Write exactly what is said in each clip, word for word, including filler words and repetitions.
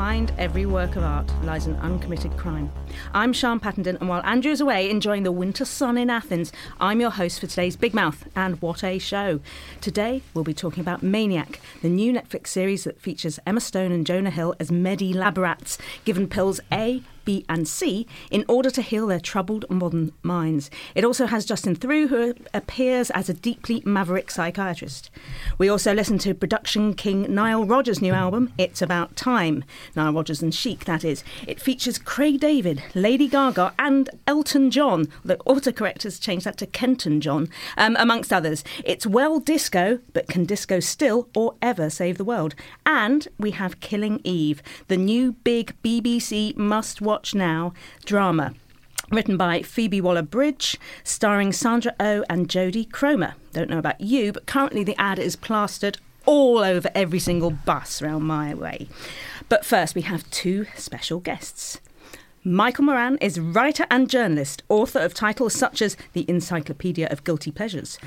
behind every work of art lies an uncommitted crime. I'm Sian Pattenden, and while Andrew is away enjoying the winter sun in Athens, I'm your host for today's Big Mouth, and what a show. Today, we'll be talking about Maniac, the new Netflix series that features Emma Stone and Jonah Hill as Medi laborats, given pills A, B and C in order to heal their troubled modern minds. It also has Justin Theroux, who appears as a deeply maverick psychiatrist. We also listen to production king Nile Rodgers' new album, It's About Time. Nile Rodgers and Chic, that is. It features Craig David, Lady Gaga and Elton John. The autocorrect has changed that to Kenton John, um, amongst others. It's well disco, but can disco still or ever save the world? And we have Killing Eve, the new big B B C must-watch now drama, written by Phoebe Waller-Bridge, starring Sandra Oh and Jodie Cromer. Don't know about you, but currently the ad is plastered all over every single bus round my way. But first, we have two special guests. Michael Moran is writer and journalist, author of titles such as The Encyclopedia of Guilty Pleasures,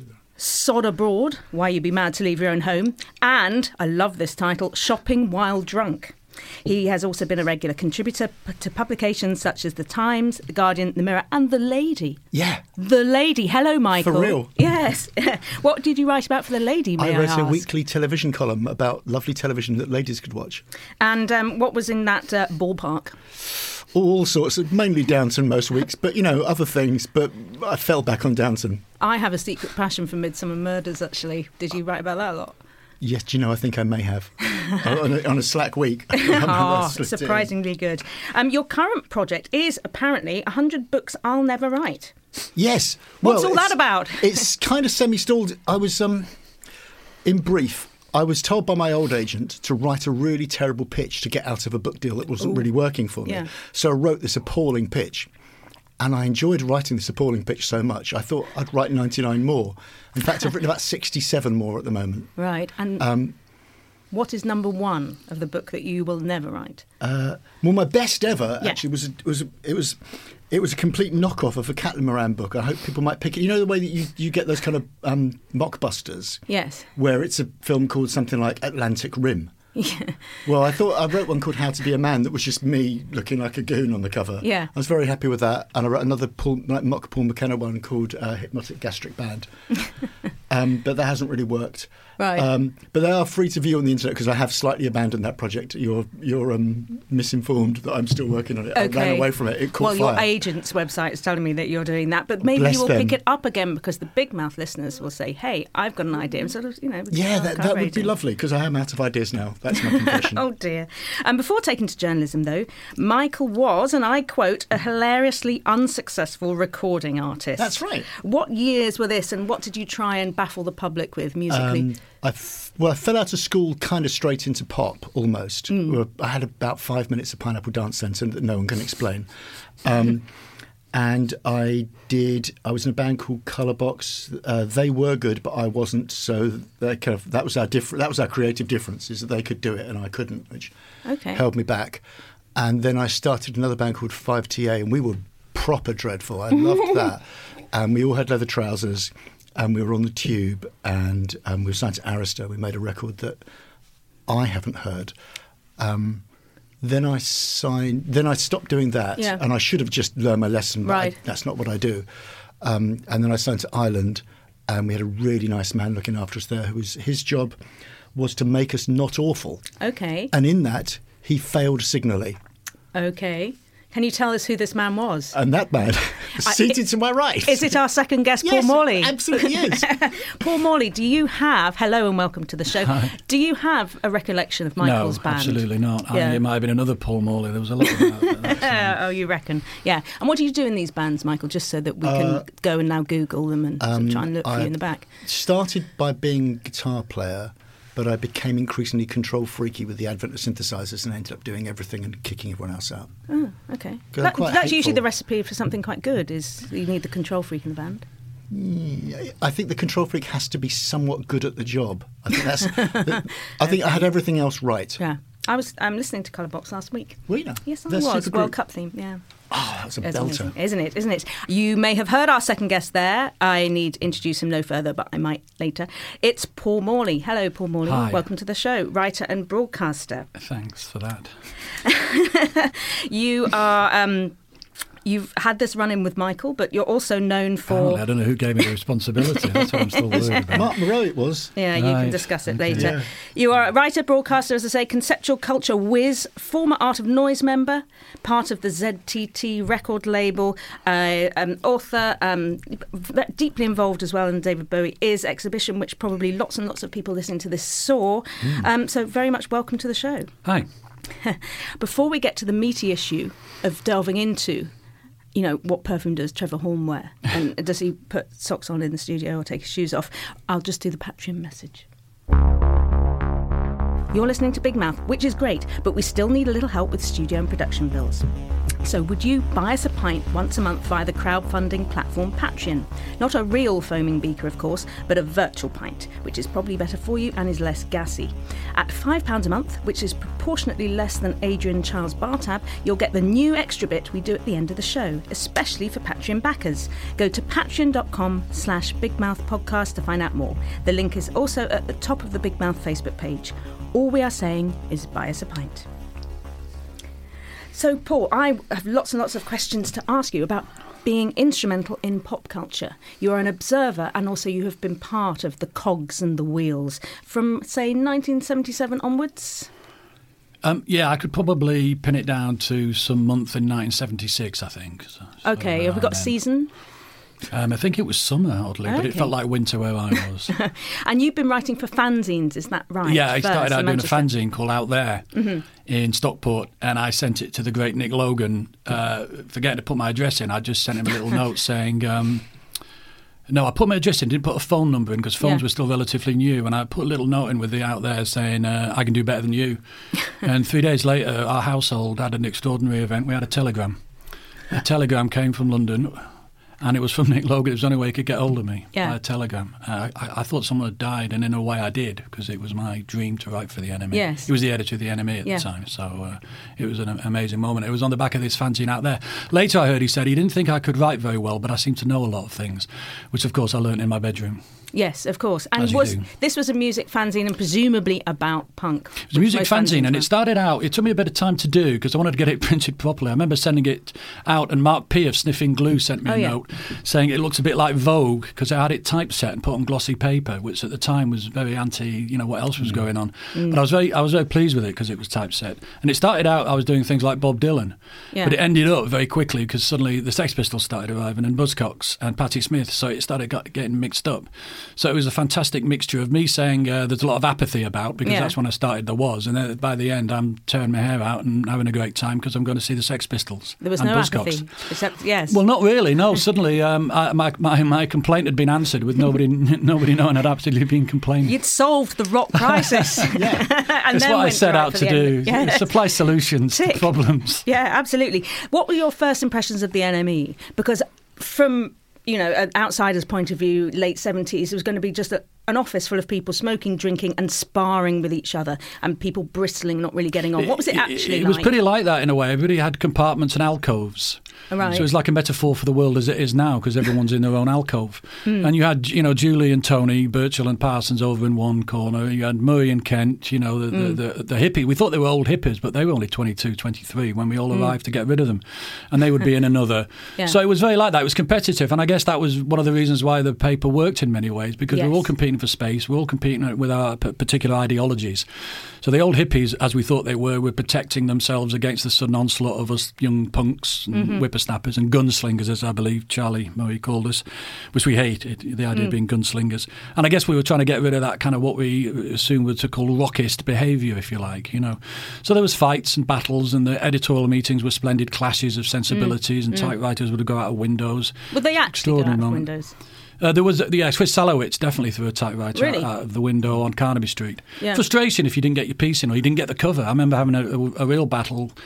Sod Abroad, Why You Be Mad to Leave Your Own Home, and, I love this title, Shopping While Drunk. He has also been a regular contributor p- to publications such as The Times, The Guardian, The Mirror and The Lady. Yeah. The Lady. Hello, Michael. For real? Yes. What did you write about for The Lady, may I, I wrote ask? a weekly television column about lovely television that ladies could watch. And um, what was in that uh, ballpark? All sorts, of, mainly Downton most weeks, but, you know, other things. But I fell back on Downton. I have a secret passion for Midsummer Murders, actually. Did you write about that a lot? Yes, do you know, I think I may have. on, a, on a slack week. Oh, surprisingly good. Um, your current project is apparently one hundred books I'll never write. Yes. What's well, all that about? It's kind of semi-stalled. I was, um, in brief, I was told by my old agent to write a really terrible pitch to get out of a book deal that wasn't Ooh. really working for me. Yeah. So I wrote this appalling pitch. And I enjoyed writing this appalling pitch so much, I thought I'd write ninety-nine more. In fact, I've written about sixty-seven more at the moment. Right. And Um, what is number one of the book that you will never write? uh, well, my best ever Yeah. actually was was it was it was a complete knockoff of a Caitlin Moran book. I hope people might pick it. You know the way that you, you get those kind of um, mockbusters, Yes. where it's a film called something like Atlantic Rim. Yeah. Well, I thought I wrote one called How to Be a Man that was just me looking like a goon on the cover. Yeah. I was very happy with that. And I wrote another Paul, like mock Paul McKenna one called uh, Hypnotic Gastric Band. um, but that hasn't really worked. Right. Um, but they are free to view on the internet because I have slightly abandoned that project. You're you're um, misinformed that I'm still working on it. Okay. I ran away from it. It caught Well, fire. your agent's website is telling me that you're doing that, but maybe Bless you will them. pick it up again because the Big Mouth listeners will say, "Hey, I've got an idea," and sort of, you know. Yeah, that, that would be rating. lovely because I am out of ideas now. That's my confession. Oh dear. And before taking to journalism, though, Michael was, and I quote, a hilariously unsuccessful recording artist. That's right. What years were this, and what did you try and baffle the public with musically? Um, I f- well, I fell out of school kind of straight into pop, almost. Mm. Well, I had about five minutes of Pineapple Dance Centre that no one can explain. Um, and I did, I was in a band called Colourbox. Uh, they were good, but I wasn't. So they kind of, that was our different. That was our creative difference, is that they could do it and I couldn't, which Okay. held me back. And then I started another band called five T A, and we were proper dreadful. I loved that. And we all had leather trousers. And we were on the Tube, and um, we were signed to Arista. We made a record that I haven't heard. Um, then I signed. Then I stopped doing that, Yeah. and I should have just learned my lesson. But Right. I, that's not what I do. Um, and then I signed to Island, and we had a really nice man looking after us there. Who was his job was to make us not awful, Okay. and in that he failed signally. Okay. Can you tell us who this man was? And that man, seated to my right, Is it our second guest, Paul Yes, Morley? absolutely is. Paul Morley, do you have, hello and welcome to the show, Hi. do you have a recollection of Michael's no, band? absolutely not. I Yeah. mean, it might have been another Paul Morley. There was a lot of that at that time. Oh, you reckon? Yeah. And what do you do in these bands, Michael, just so that we can Uh, go and now Google them and sort of um, try and look for I- you in the back? Started by being a guitar player, but I became increasingly control freaky with the advent of synthesizers and ended up doing everything and kicking everyone else out. Oh, okay. 'Cause I'm That, quite that's usually hateful. the recipe for something quite good, is you need the control freak in the band. Yeah, I think the control freak has to be somewhat good at the job. I think that's. I think I had everything else right. Yeah. I was I'm listening to Colourbox last week. Well, you know, Yes, I they're was. super World group. Cup theme, yeah. Oh, that's a It's belter. amazing, isn't it? Isn't it? You may have heard our second guest there. I need to introduce him no further, but I might later. It's Paul Morley. Hello, Paul Morley. Hi. Welcome to the show. Writer and broadcaster. Thanks for that. You are. Um, You've had this run-in with Michael, but you're also known for... Apparently, I don't know who gave me the responsibility. That's what I'm still worried about. Mark Moreau it was. Yeah, you can Right. discuss it Okay. later. Yeah. You are a writer, broadcaster, as I say, conceptual culture whiz, former Art of Noise member, part of the Z T T record label, uh, um, author, um, v- deeply involved as well in David Bowie Is exhibition, which probably lots and lots of people listening to this saw. Mm. Um, so very much welcome to the show. Hi. Before we get to the meaty issue of delving into, you know, what perfume does Trevor Horn wear? And does he put socks on in the studio or take his shoes off? I'll just do the Patreon message. You're listening to Big Mouth, which is great, but we still need a little help with studio and production bills. So would you buy us a pint once a month via the crowdfunding platform Patreon? Not a real foaming beaker, of course, but a virtual pint, which is probably better for you and is less gassy. At five pounds a month, which is proportionately less than Adrian Charles Bartab, you'll get the new extra bit we do at the end of the show, especially for Patreon backers. Go to patreon.com slash bigmouthpodcast to find out more. The link is also at the top of the Big Mouth Facebook page. All we are saying is buy us a pint. So, Paul, I have lots and lots of questions to ask you about being instrumental in pop culture. You are an observer and also you have been part of the cogs and the wheels from, say, nineteen seventy-seven onwards? Um, yeah, I could probably pin it down to some month in nineteen seventy-six, I think. So, so Okay, have we got a then. season? Um, I think it was summer, oddly, but it Okay. felt like winter where I was. And you've been writing for fanzines, is that right? Yeah, I First, started out in doing a Manchester. fanzine called Out There in Stockport, and I sent it to the great Nick Logan. Uh, forgetting to put my address in, I just sent him a little note saying, um, no, I put my address in, didn't put a phone number in because phones Yeah. were still relatively new, and I put a little note in with the Out There saying, uh, I can do better than you. And three days later, our household had an extraordinary event. We had a telegram. A telegram came from London. And it was from Nick Logan. It was the only way he could get hold of me. Yeah. By a telegram. Uh, I, I thought someone had died, and in a way I did, because it was my dream to write for the N M E. Yes. He was the editor of the N M E at Yeah. the time, so uh, it was an amazing moment. It was on the back of this fanzine Out There. Later I heard he said he didn't think I could write very well, but I seemed to know a lot of things, which of course I learnt in my bedroom. Yes, of course. And As you was do. this was a music fanzine and presumably about punk? It was a music Most fanzine, fanzines and were. it started out, it took me a bit of time to do because I wanted to get it printed properly. I remember sending it out, and Mark P of Sniffing Glue sent me Oh, a yeah. note saying it looks a bit like Vogue because I had it typeset and put on glossy paper, which at the time was very anti, you know, what else was going on. Mm. But I was very I was very pleased with it because it was typeset. And it started out, I was doing things like Bob Dylan, Yeah. but it ended up very quickly because suddenly the Sex Pistols started arriving and Buzzcocks and Patti Smith, so it started got, getting mixed up. So it was a fantastic mixture of me saying uh, there's a lot of apathy about, because Yeah. that's when I started there was, and then by the end I'm tearing my hair out and having a great time because I'm going to see the Sex Pistols There was and no Buzzcocks. apathy, except yes. Well, not really. No, suddenly um, I, my, my my complaint had been answered with nobody nobody knowing I'd absolutely been complaining. You'd solved the rock crisis. and That's then what I went set right out for to the do: end. Yes. supply solutions Tick. to problems. Yeah, absolutely. What were your first impressions of the N M E? Because from, you know, an outsider's point of view, late seventies, it was going to be just a, an office full of people smoking, drinking and sparring with each other and people bristling, not really getting on. What was it actually It, like? was pretty like that in a way. Everybody had compartments and alcoves. Right. So it was like a metaphor for the world as it is now, because everyone's in their own alcove. Hmm. And you had, you know, Julie and Tony, Birchall and Parsons over in one corner. You had Murray and Kent, you know, the, Hmm. the, the, the hippie. We thought they were old hippies, but they were only twenty-two, twenty-three when we all Hmm. arrived to get rid of them. And they would be in another. Yeah. So it was very like that. It was competitive. And I guess that was one of the reasons why the paper worked in many ways, because we Yes. were all competing for space. We were all competing with our p- particular ideologies. So the old hippies, as we thought they were, were protecting themselves against the sudden onslaught of us young punks and Mm-hmm. whippersnappers and gunslingers, as I believe Charlie Murray called us, which we hated, the idea Mm. of being gunslingers. And I guess we were trying to get rid of that kind of what we assumed were to call rockist behaviour, if you like, you know. So there was fights and battles, and the editorial meetings were splendid clashes of sensibilities, Mm. and typewriters would go out of windows. Would they actually go out Extraordinary of moment. windows? Uh, there was, yeah, Swiss Salowitz definitely threw a typewriter Really? out, out of the window on Carnaby Street. Yeah. Frustration if you didn't get your piece in or you didn't get the cover. I remember having a, a, a real battle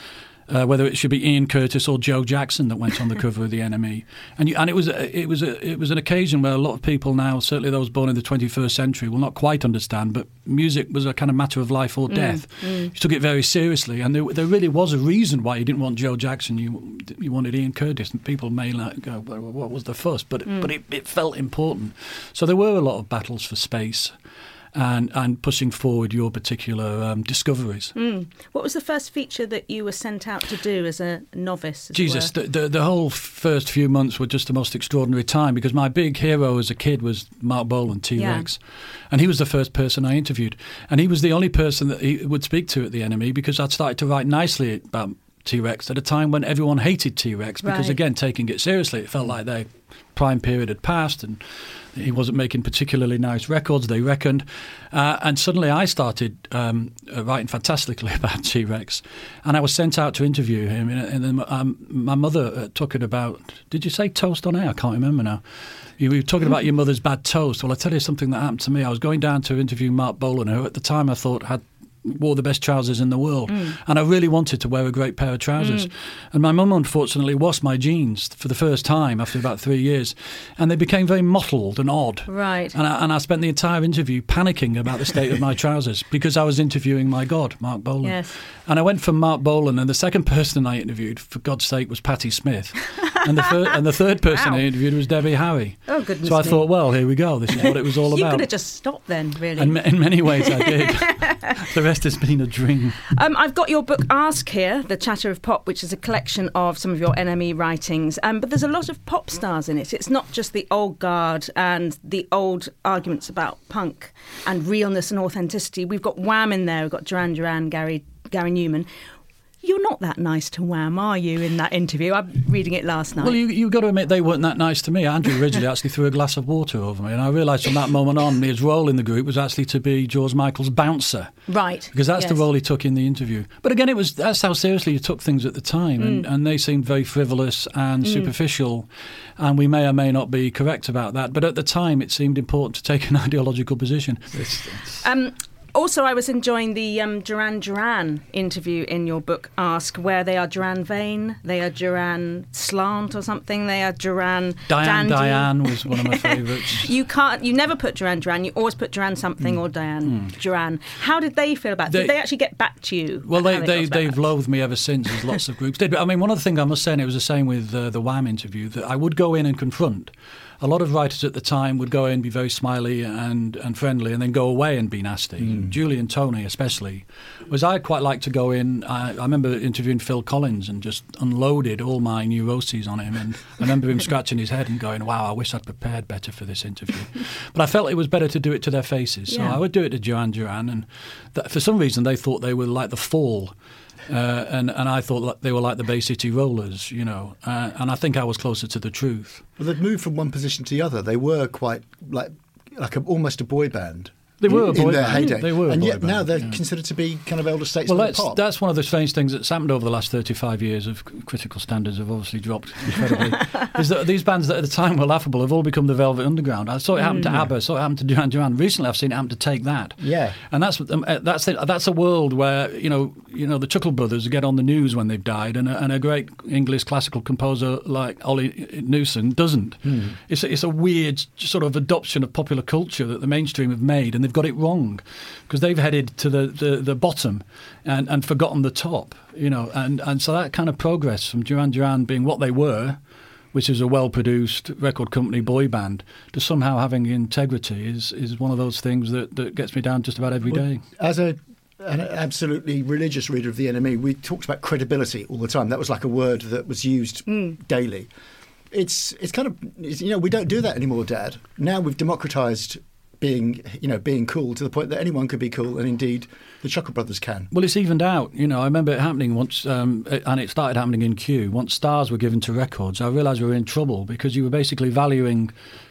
Uh, whether it should be Ian Curtis or Joe Jackson that went on the cover of the N M E, and you, and it was a, it was a, it was an occasion where a lot of people now, certainly those born in the twenty-first century, will not quite understand. But music was a kind of matter of life or death. Mm, mm. You took it very seriously, and there, there really was a reason why you didn't want Joe Jackson. You you wanted Ian Curtis, and people may like go, well, what was the fuss? But mm. but it, it felt important. So there were a lot of battles for space. And, and pushing forward your particular um, discoveries. Mm. What was the first feature that you were sent out to do as a novice? As Jesus, the, the the whole first few months were just the most extraordinary time, because my big hero as a kid was Mark Bolan, T-Rex. Yeah. And he was the first person I interviewed. And he was the only person that he would speak to at the N M E, because I'd started to write nicely about T-Rex at a time when everyone hated T-Rex, because, right. again, taking it seriously, it felt like their prime period had passed, and he wasn't making particularly nice records, they reckoned. Uh, and suddenly I started um, writing fantastically about T-Rex. And I was sent out to interview him. And then um, my mother uh, took it about... Did you say toast on air? I can't remember now. You were talking about your mother's bad toast. Well, I'll tell you something that happened to me. I was going down to interview Mark Bolan, who at the time I thought had... wore the best trousers in the world, mm. and I really wanted to wear a great pair of trousers. Mm. And my mum, unfortunately, washed my jeans for the first time after about three years, and they became very mottled and odd. Right. And I, and I spent the entire interview panicking about the state of my trousers, because I was interviewing my god, Mark Bolan. Yes. And I went from Mark Bolan, and the second person I interviewed, for God's sake, was Patti Smith. And the, thir- and the third person wow. I interviewed was Debbie Harry. Oh, goodness So I me. thought, well, here we go. This is what it was all you about. You could have just stopped then, really. And in many ways I did. The rest has been a dream. Um, I've got your book, Ask, here, The Chatter of Pop, which is a collection of some of your N M E writings. Um, but there's a lot of pop stars in it. It's not just the old guard and the old arguments about punk and realness and authenticity. We've got Wham in there. We've got Duran Duran, Gary, Gary Newman. You're not that nice to Wham, are you, in that interview? I'm reading it last night. Well, you, you've got to admit they weren't that nice to me. Andrew originally actually threw a glass of water over me, and I realised from that moment on his role in the group was actually to be George Michael's bouncer. Right. Because that's yes. the role he took in the interview. But again, it was that's how seriously he took things at the time, and, mm. and they seemed very frivolous and mm. superficial, and we may or may not be correct about that, but at the time it seemed important to take an ideological position. It's, it's... Um, Also, I was enjoying the um, Duran Duran interview in your book, Ask, where they are Duran Vain, they are Duran Slant or something, they are Duran Diane Dandy. Diane was one of my favourites. You can't, you never put Duran Duran, you always put Duran something mm. or Diane mm. Duran. How did they feel about it? Did they, they actually get back to you? Well, they, they, they they've loathed me ever since, as lots of groups did. But I mean, one of the things I must say, and it was the same with uh, the Wham interview, that I would go in and confront. A lot of writers at the time would go in, be very smiley and, and friendly, and then go away and be nasty. Mm. Julie and Tony especially. Whereas I'd quite like to go in, I, I remember interviewing Phil Collins and just unloaded all my neuroses on him. And I remember him scratching his head and going, wow, I wish I'd prepared better for this interview. But I felt it was better to do it to their faces. So yeah. I would do it to Duran Duran. And that, for some reason, they thought they were like the Fall. Uh, and, and I thought they were like the Bay City Rollers, you know, uh, and I think I was closer to the truth. Well, they'd moved from one position to the other. They were quite like like a, almost a boy band. They were a boy in their band. heyday. They were a and boy yet band, now they're yeah. considered to be kind of elder statesmen well, of that's, pop. that's one of the strange things that's happened over the last thirty-five years of critical standards have obviously dropped incredibly. Is that these bands that at the time were laughable have all become the Velvet Underground. I saw it happen mm. to ABBA, I saw it happen to Duran Duran. Recently I've seen it happen to Take That. Yeah. And that's um, that's the, that's a world where, you know, you know the Chuckle Brothers get on the news when they've died, and a, and a great English classical composer like Ollie Newson doesn't. Mm. It's, a, it's a weird sort of adoption of popular culture that the mainstream have made, and they've got it wrong. Because they've headed to the, the, the bottom and, and forgotten the top, you know, and, and so that kind of progress from Duran Duran being what they were, which is a well-produced record company boy band, to somehow having integrity is, is one of those things that, that gets me down just about every well, day. As a an absolutely religious reader of the N M E, we talked about credibility all the time. That was like a word that was used mm. daily. It's it's kind of, it's, you know, we don't do that anymore, Dad. Now we've democratised being, you know, being cool to the point that anyone could be cool, and indeed the Chuckle Brothers can. Well, it's evened out. You know, I remember it happening once, um, and it started happening in Q. Once stars were given to records, I realised we were in trouble because you were basically valuing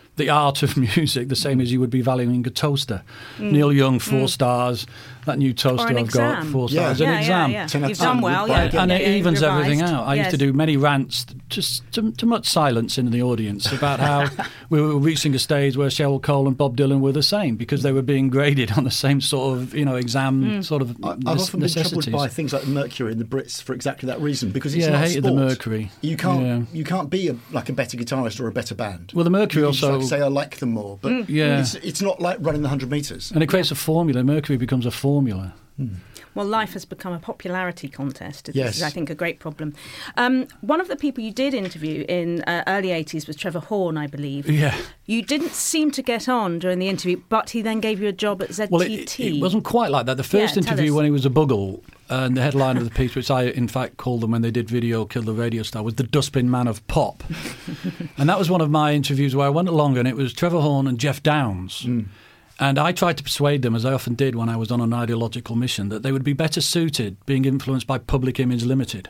the art of music the same as you would be valuing a toaster. Mm. Neil Young, four mm. stars. That new toaster I've exam. got, four yeah. stars. Yeah, an exam. Yeah, yeah. You've done well, yeah. yeah. And yeah, it yeah, evens revised. everything out. I yes. used to do many rants, just to, to much silence in the audience, about how we were reaching a stage where Cheryl Cole and Bob Dylan were the same, because they were being graded on the same sort of, you know, exam mm. sort of I, I've ne- often been troubled necessities. by things like Mercury and the Brits for exactly that reason, because it's yeah, not I a hated sport. the Mercury. You can't yeah. you can't be a, like a better guitarist or a better band. Well, the Mercury you also just, like, say I like them more, but mm. yeah. it's, it's not like running the hundred metres. And it creates a formula. Mercury becomes a formula. Mm. Well, life has become a popularity contest. This yes. is, I think, a great problem. Um, one of the people you did interview in uh, early eighties was Trevor Horn, I believe. Yeah. You didn't seem to get on during the interview, but he then gave you a job at Z T T. Well, it, it wasn't quite like that. The first Yeah, interview us. when he was a buggle, and the headline of the piece, which I in fact called them when they did Video Kill the Radio Star, was The Dustbin Man of Pop. And that was one of my interviews where I went along, and it was Trevor Horn and Jeff Downes. Mm. And I tried to persuade them, as I often did when I was on an ideological mission, that they would be better suited being influenced by Public Image Limited.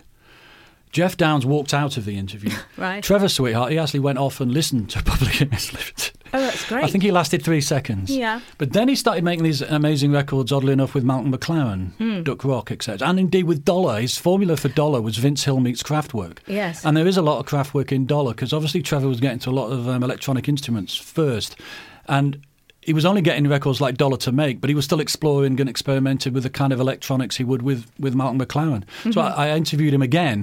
Jeff Downes walked out of the interview. Right. Trevor, sweetheart, he actually went off and listened to Public Image Limited. Oh, that's great. I think he lasted three seconds. Yeah. But then he started making these amazing records, oddly enough, with Malcolm McLaren, mm. Duck Rock, et cetera. And indeed with Dollar. His formula for Dollar was Vince Hill meets Kraftwerk. Yes. And there is a lot of Kraftwerk in Dollar, because obviously Trevor was getting to a lot of um, electronic instruments first. And he was only getting records like Dollar to make, but he was still exploring and experimenting with the kind of electronics he would with, with Malcolm McLaren. Mm-hmm. So I, I interviewed him again,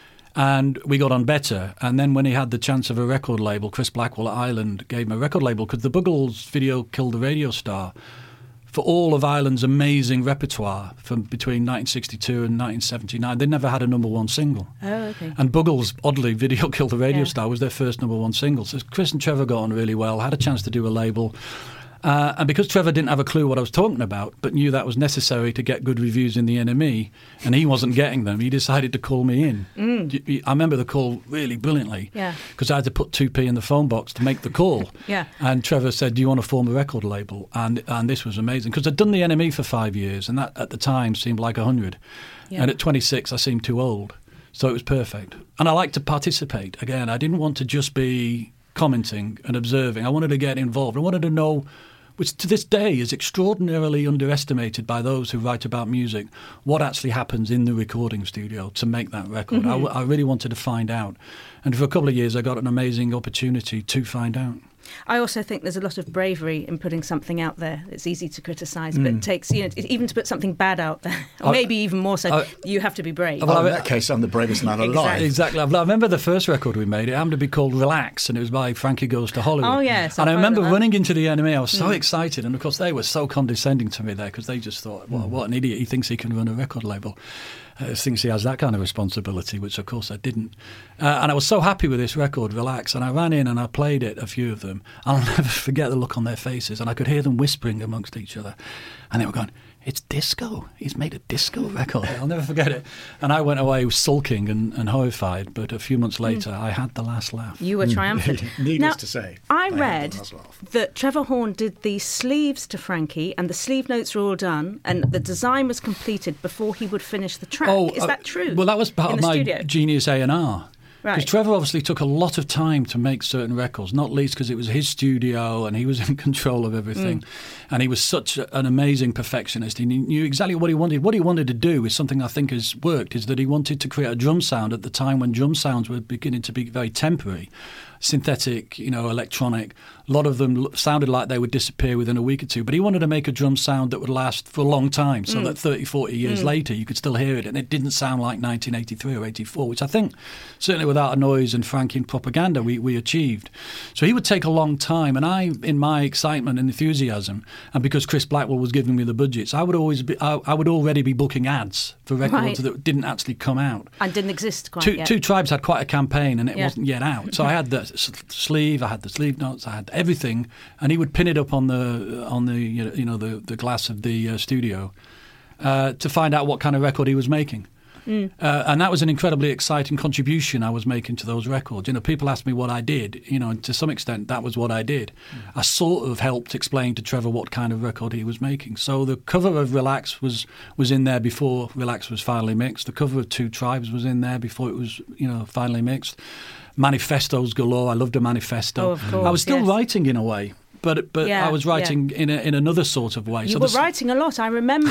and we got on better. And then when he had the chance of a record label, Chris Blackwell at Island gave him a record label, because the Buggles Video Killed the Radio Star, for all of Ireland's amazing repertoire from between nineteen sixty-two and nineteen seventy-nine, they never had a number one single. Oh, okay. And Buggles, oddly, Video Killed the Radio Yeah. Star was their first number one single. So Chris and Trevor got on really well, had a chance to do a label. Uh, and because Trevor didn't have a clue what I was talking about, but knew that was necessary to get good reviews in the N M E, and he wasn't getting them, he decided to call me in. Mm. I remember the call really brilliantly, Yeah. because I had to put two p in the phone box to make the call. Yeah. And Trevor said, do you want to form a record label? And and this was amazing, because I'd done the N M E for five years, and that at the time seemed like a hundred. Yeah. And at twenty-six, I seemed too old. So it was perfect. And I liked to participate. Again, I didn't want to just be commenting and observing. I wanted to get involved. I wanted to know, which to this day is extraordinarily underestimated by those who write about music, what actually happens in the recording studio to make that record. Mm-hmm. I, w- I really wanted to find out. And for a couple of years, I got an amazing opportunity to find out. I also think there's a lot of bravery in putting something out there. It's easy to criticise, but Mm. it takes, you know, even to put something bad out there, or I- maybe even more so, I- you have to be brave. Well, in that case, I'm the bravest man alive. Exactly. I remember the first record we made. It happened to be called Relax, and it was by Frankie Goes to Hollywood. Oh, yes, And I've I remember heard of that. running into the N M E. I was so Mm. excited. And, of course, they were so condescending to me there, because they just thought, well, what an idiot. He thinks he can run a record label. Uh, thinks he has that kind of responsibility, which, of course, I didn't. Uh, and I was so happy with this record, Relax, and I ran in and I played it, a few of them. And I'll never forget the look on their faces. And I could hear them whispering amongst each other. And they were going, it's disco. He's made a disco record. I'll never forget it. And I went away sulking and, and horrified. But a few months later, mm. I had the last laugh. You were triumphant. Needless now, to say. I, I read that Trevor Horn did the sleeves to Frankie, and the sleeve notes were all done, and the design was completed before he would finish the track. Oh, Is uh, that true? Well, that was part in of the my studio? Genius A and R. Because Right. Trevor obviously took a lot of time to make certain records, not least because it was his studio and he was in control of everything. Mm. And he was such a, an amazing perfectionist. He knew exactly what he wanted. What he wanted to do is something I think has worked, is that he wanted to create a drum sound at the time when drum sounds were beginning to be very temporary. Synthetic, you know, electronic. A lot of them sounded like they would disappear within a week or two. But he wanted to make a drum sound that would last for a long time, so mm. that thirty, forty years mm. later you could still hear it. And it didn't sound like nineteen eighty-three or eighty-four, which I think, certainly without a noise and Frankie and propaganda, we, we achieved. So he would take a long time. And I, in my excitement and enthusiasm, and because Chris Blackwell was giving me the budgets, I would always be, I, I would already be booking ads for records Right. that didn't actually come out. And didn't exist quite Two, yet. two Tribes had quite a campaign, and it Yeah. wasn't yet out. So I had the s- sleeve, I had the sleeve notes, I had everything, and he would pin it up on the on the you know the, the glass of the uh, studio uh, to find out what kind of record he was making. Mm. Uh, and that was an incredibly exciting contribution I was making to those records. You know, people asked me what I did, you know, and to some extent that was what I did. Mm. I sort of helped explain to Trevor what kind of record he was making. So the cover of Relax was, was in there before Relax was finally mixed. The cover of Two Tribes was in there before it was, you know, finally mixed. Manifestos galore. I loved a manifesto. Oh, of course, I was still yes. writing in a way. But but yeah, I was writing yeah. in a, in another sort of way. You so were the, writing a lot, I remember.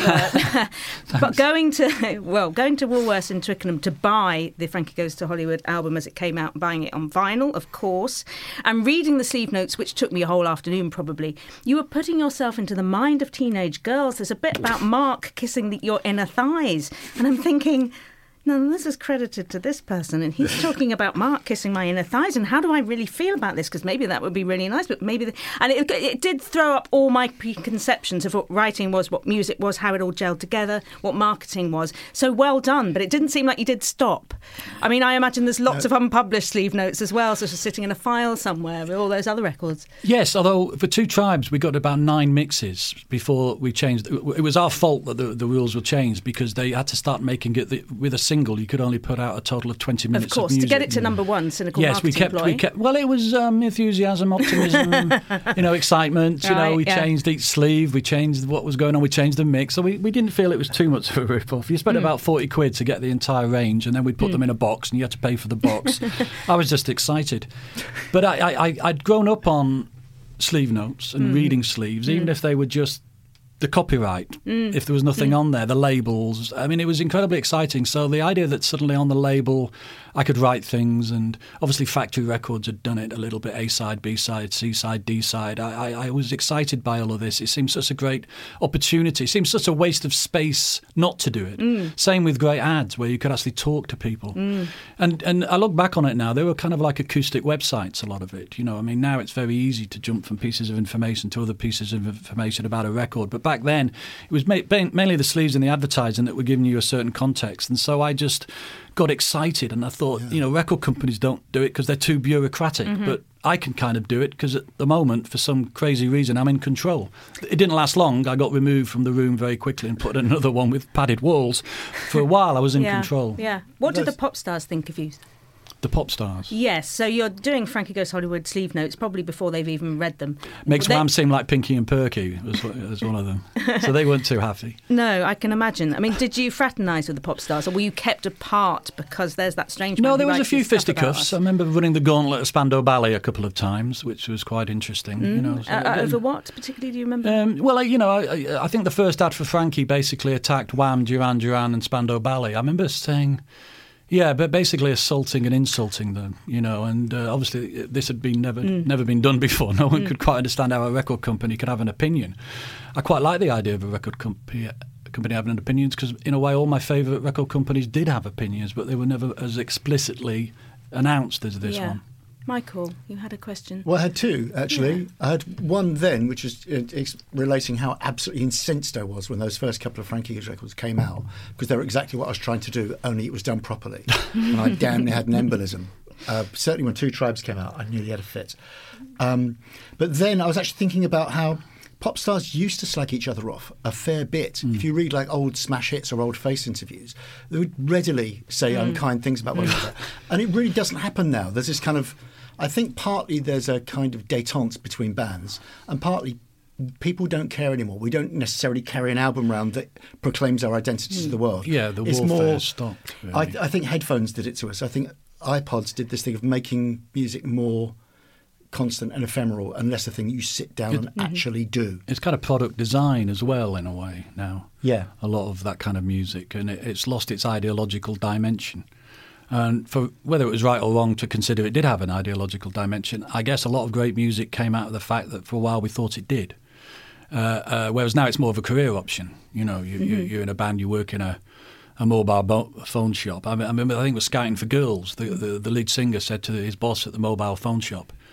But going to well, going to Woolworths in Twickenham to buy the Frankie Goes to Hollywood album as it came out, buying it on vinyl, of course, and reading the sleeve notes, which took me a whole afternoon probably. You were putting yourself into the mind of teenage girls. There's a bit about Mark kissing the, your inner thighs, and I'm thinking, no, this is credited to this person, and he's talking about Mark kissing my inner thighs, and how do I really feel about this? Because maybe that would be really nice, but maybe... The, and it, it did throw up all my preconceptions of what writing was, what music was, how it all gelled together, what marketing was. So well done, but it didn't seem like you did stop. I mean, I imagine there's lots no. of unpublished sleeve notes as well, sort of sitting in a file somewhere with all those other records. Yes, although for Two Tribes we got about nine mixes before we changed. It was our fault that the, the rules were changed because they had to start making it the, with a single. You could only put out a total of twenty minutes of course, of music. To get it to number one, cynical yes, marketing we kept, ploy. we kept. Well, it was um, enthusiasm, optimism, you know, excitement. You Right, know, we yeah. changed each sleeve, we changed what was going on, we changed the mix. So we, we didn't feel it was too much of a rip-off. You spent mm. about forty quid to get the entire range, and then we'd put mm. them in a box, and you had to pay for the box. I was just excited, but I, I, I'd grown up on sleeve notes and mm. reading sleeves, even mm. if they were just the copyright, mm. if there was nothing mm. on there, the labels. I mean, it was incredibly exciting. So the idea that suddenly on the label I could write things, and obviously Factory Records had done it a little bit, A-side, B-side, C-side, D-side. I, I, I was excited by all of this. It seemed such a great opportunity. It seemed such a waste of space not to do it. Mm. Same with great ads where you could actually talk to people. Mm. And and I look back on it now, they were kind of like acoustic websites, a lot of it. You know, I mean, now it's very easy to jump from pieces of information to other pieces of information about a record. But back then, it was ma- mainly the sleeves and the advertising that were giving you a certain context. And so I just got excited, and I thought, yeah. you know, record companies don't do it because they're too bureaucratic, mm-hmm. but I can kind of do it because at the moment, for some crazy reason, I'm in control. It didn't last long. I got removed from the room very quickly and put in another one with padded walls. For a while, I was in yeah. control. Yeah. What did That's... the pop stars think of you? The pop stars. Yes, so you're doing Frankie Goes to Hollywood sleeve notes probably before they've even read them. Makes they... Mum seem like Pinky and Perky as, as one of them. So they weren't too happy. No, I can imagine. I mean, did you fraternise with the pop stars, or were you kept apart because there's that strange man No, who there was a writes few this stuff fisticuffs. about I remember running the gauntlet of Spandau Ballet a couple of times, which was quite interesting. Mm. You know, so uh, over what, particularly, do you remember? Um, well, I, you know, I, I think the first ad for Frankie basically attacked Wham, Duran Duran and Spandau Ballet. I remember saying... Yeah, but basically assaulting and insulting them, you know, and uh, obviously this had been never mm. never been done before. No one mm. could quite understand how a record company could have an opinion. I quite like the idea of a record company, company having opinions because, in a way, all my favourite record companies did have opinions, but they were never as explicitly announced as this yeah. one. Michael, you had a question. Well, I had two, actually. Yeah. I had one then, which is uh, it's relating how absolutely incensed I was when those first couple of Frankie Goes records came out, because they were exactly what I was trying to do, only it was done properly. And I damn near had an embolism. Uh, certainly when Two Tribes came out, I nearly had a fit. Um, but then I was actually thinking about how pop stars used to slag each other off a fair bit. Mm. If you read like old smash hits or old Face interviews, they would readily say mm. unkind things about one mm. another. And it really doesn't happen now. There's this kind of... I think partly there's a kind of détente between bands, and partly people don't care anymore. We don't necessarily carry an album around that proclaims our identity mm. to the world. Yeah, the it's warfare more, stopped. Really. I, I think headphones did it to us. I think iPods did this thing of making music more constant and ephemeral and less a thing that you sit down it, and mm-hmm. actually do. It's kind of product design as well, in a way, now. Yeah. A lot of that kind of music, and it, it's lost its ideological dimension. And for whether it was right or wrong to consider it did have an ideological dimension, I guess a lot of great music came out of the fact that for a while we thought it did. Uh, uh, whereas now it's more of a career option. You know, you, mm-hmm. you, you're in a band, you work in a, a mobile bo- phone shop. I, mean, I remember, I think it was Scouting for Girls. The, the, the lead singer said to his boss at the mobile phone shop,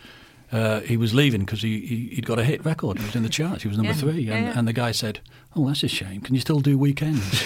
Uh, he was leaving because he, he, he'd got a hit record. He was in the charts. He was number Yeah. three. And, Yeah. and the guy said, "Oh, that's a shame. Can you still do weekends?"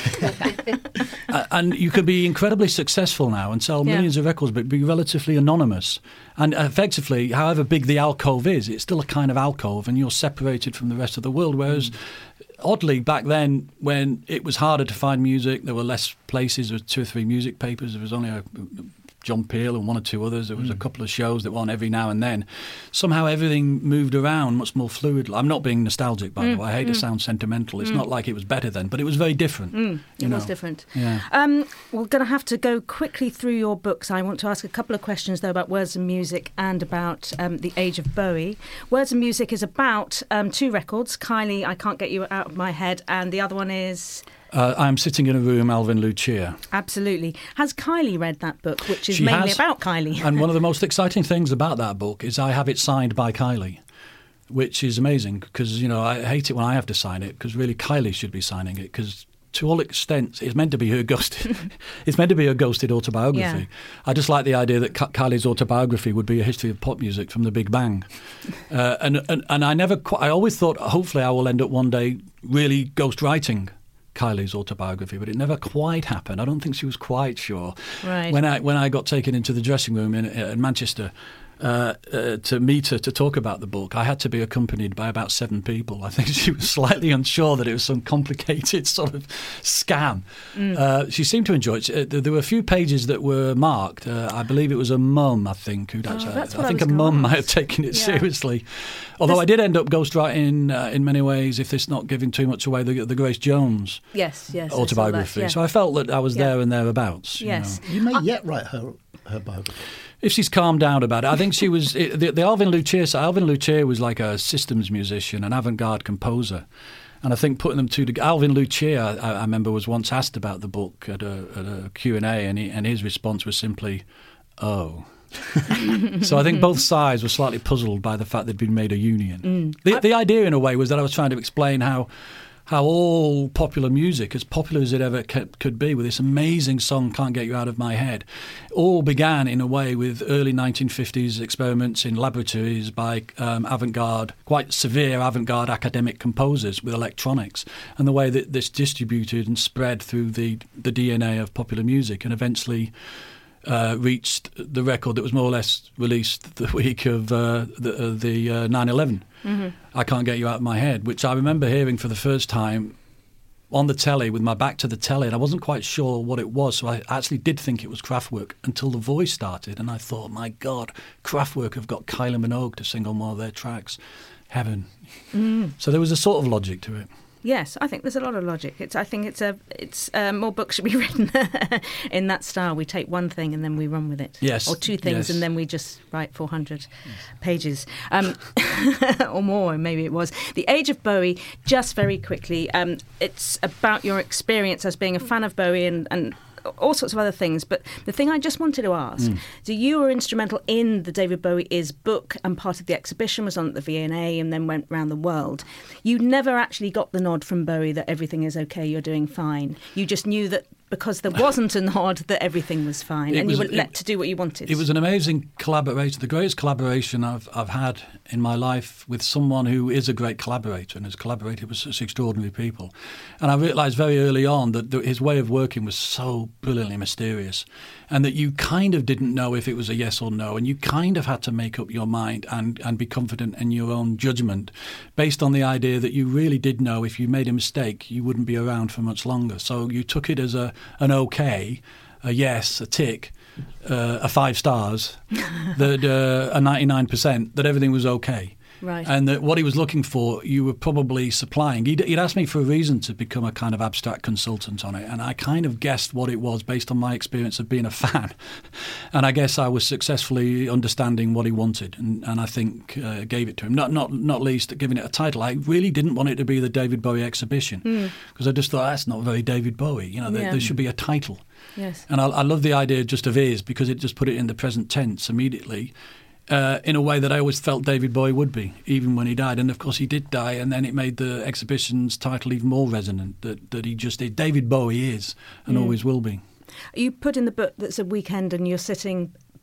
uh, and you could be incredibly successful now and sell Yeah. millions of records, but be relatively anonymous. And effectively, however big the alcove is, it's still a kind of alcove, and you're separated from the rest of the world. Whereas, oddly, back then, when it was harder to find music, there were less places. There were two or three music papers. There was only a John Peel and one or two others. There was mm. a couple of shows that were on every now and then. Somehow everything moved around much more fluid. I'm not being nostalgic, by mm. the way. I hate mm. to sound sentimental. It's mm. not like it was better then, but it was very different. Mm. It know. was different. Yeah. Um, we're going to have to go quickly through your books. I want to ask a couple of questions, though, about Words and Music and about um, The Age of Bowie. Words and Music is about um, two records, Kylie, I Can't Get You Out of My Head, and the other one is... Uh, I'm Sitting in a Room, Alvin Lucia. Absolutely. Has Kylie read that book, which is She mainly has, about Kylie? And one of the most exciting things about that book is I have it signed by Kylie, which is amazing because, you know, I hate it when I have to sign it because really Kylie should be signing it because to all extents it's meant to be her ghosted it's meant to be her ghosted autobiography. Yeah. I just like the idea that Kylie's autobiography would be a history of pop music from the Big Bang. uh, and, and, and I never quite, I always thought hopefully I will end up one day really ghostwriting Kylie's autobiography, but it never quite happened. I don't think she was quite sure. Right. When I when I got taken into the dressing room in, in Manchester uh, uh, to meet her to talk about the book, I had to be accompanied by about seven people. I think she was slightly unsure that it was some complicated sort of scam. Mm. Uh, she seemed to enjoy it. Uh, there were a few pages that were marked. Uh, I believe it was a mum, I think, who'd oh, actually, that's I what think I a mum might have taken it yeah. seriously. Although There's... I did end up ghostwriting uh, in many ways, if it's not giving too much away, the, the Grace Jones yes, yes, autobiography. That, yeah. So I felt that I was yeah. there and thereabouts. Yes. You, you may I... yet write her, her biography. If she's calmed down about it. I think she was... It, the, the Alvin Lucia... So Alvin Lucia was like a systems musician, an avant-garde composer. And I think putting them two together... Alvin Lucia, I, I remember, was once asked about the book at a, at a Q and A, and, he, and his response was simply, oh... So I think both sides were slightly puzzled by the fact they'd been made a union. Mm. The, the idea, in a way, was that I was trying to explain how how all popular music, as popular as it ever could be, with this amazing song, Can't Get You Out of My Head, all began, in a way, with early nineteen fifties experiments in laboratories by um, avant-garde, quite severe avant-garde academic composers with electronics, and the way that this distributed and spread through the, the D N A of popular music, and eventually... Uh, reached the record that was more or less released the week of uh, the, uh, the uh, nine eleven. Mm-hmm. I Can't Get You Out of My Head, which I remember hearing for the first time on the telly with my back to the telly, and I wasn't quite sure what it was, so I actually did think it was Kraftwerk until The Voice started, and I thought, my God, Kraftwerk have got Kylie Minogue to sing on one of their tracks. Heaven. Mm. So there was a sort of logic to it. Yes, I think there's a lot of logic. It's, I think it's a, it's uh, more books should be written in that style. We take one thing and then we run with it. Yes. Or two things yes. and then we just write four hundred yes. pages. Um, or more, maybe it was. The Age of Bowie, just very quickly, um, it's about your experience as being a fan of Bowie and... and all sorts of other things, but the thing I just wanted to ask, mm. so you were instrumental in the David Bowie Is book, and part of the exhibition was on at the V and A and then went round the world. You never actually got the nod from Bowie that everything is okay, you're doing fine. You just knew that because there wasn't a nod that everything was fine, it and was, you were let it, to do what you wanted. It was an amazing collaboration, the greatest collaboration I've I've had in my life with someone who is a great collaborator and has collaborated with such extraordinary people. And I realised very early on that the, his way of working was so brilliantly mysterious, and that you kind of didn't know if it was a yes or no, and you kind of had to make up your mind and, and be confident in your own judgment based on the idea that you really did know if you made a mistake you wouldn't be around for much longer. So you took it as a an okay, a yes, a tick, uh, a five stars, that uh, a ninety-nine percent, that everything was okay. Right. And that what he was looking for, you were probably supplying. He'd, he'd asked me for a reason to become a kind of abstract consultant on it, and I kind of guessed what it was based on my experience of being a fan. And I guess I was successfully understanding what he wanted, and, and I think uh, gave it to him. Not, not, not least giving it a title. I really didn't want it to be the David Bowie exhibition, because mm. I just thought, that's not very David Bowie. You know, there, yeah. there should be a title. Yes. And I, I love the idea just of his, because it just put it in the present tense immediately. Uh, in a way that I always felt David Bowie would be, even when he died. And of course he did die, and then it made the exhibition's title even more resonant, that, that he just did. David Bowie is and mm. always will be. You put in the book that's a weekend and you're sitting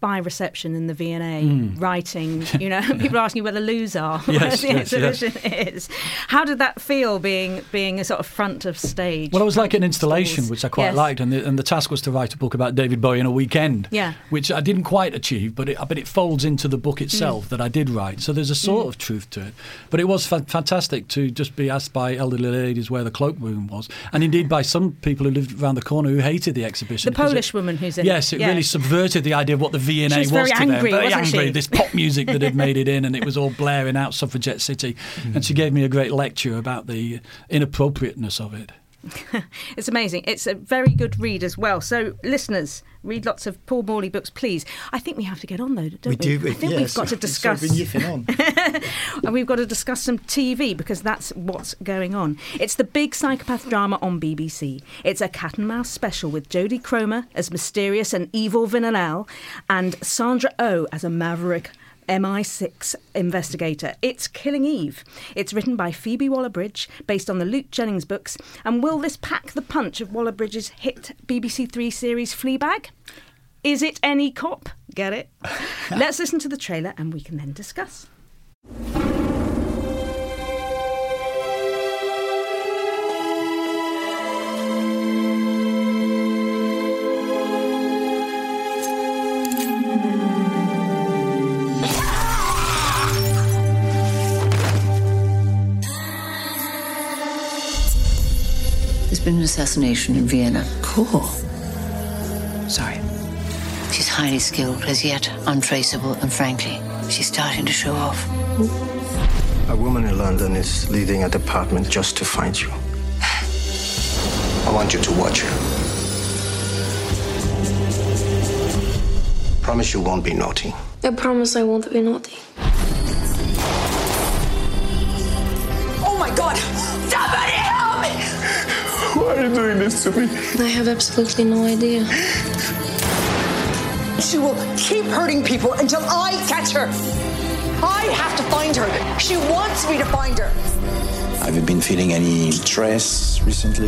by reception in the V and A, Mm. writing, you know, people are asking you where the loos are, Yes, where the yes, exhibition is. How did that feel being being a sort of front of stage? Well, it was like an installation, which I quite Yes. liked, and the, and the task was to write a book about David Bowie in a weekend, Yeah. which I didn't quite achieve, but it, but it folds into the book itself Mm. that I did write. So there's a sort Mm. of truth to it. But it was fa- fantastic to just be asked by elderly ladies where the cloakroom was, and indeed by some people who lived around the corner who hated the exhibition. The 'cause Polish it, woman who's in Yes, it. it Yeah. really subverted the idea of what the V and A She was, was very to angry, them. Very wasn't angry. she? This pop music that had made it in, and it was all blaring out Suffragette City. Mm. And she gave me a great lecture about the inappropriateness of it. It's amazing. It's a very good read as well. So, listeners, read lots of Paul Morley books, please. I think we have to get on, though, don't we? We do. I think yes. we've got to discuss. Sorry, been yiffing on. And we've got to discuss some T V because that's what's going on. It's the big psychopath drama on B B C. It's a cat and mouse special with Jodie Cromer as mysterious and evil Villanelle and Sandra Oh as a maverick M I six investigator. It's Killing Eve. It's written by Phoebe Waller-Bridge, based on the Luke Jennings books. And will this pack the punch of Waller-Bridge's hit B B C Three series Fleabag? Is it any cop? Get it? Let's listen to the trailer and we can then discuss. There's been an assassination in Vienna. Cool. Sorry. She's highly skilled, as yet untraceable, and frankly, she's starting to show off. A woman in London is leading a department just to find you. I want you to watch her. Promise you won't be naughty. I promise I won't be naughty. Oh my God! Somebody help me! Why are you doing this to me? I have absolutely no idea. She will keep hurting people until I catch her. I have to find her. She wants me to find her. Have you been feeling any stress recently?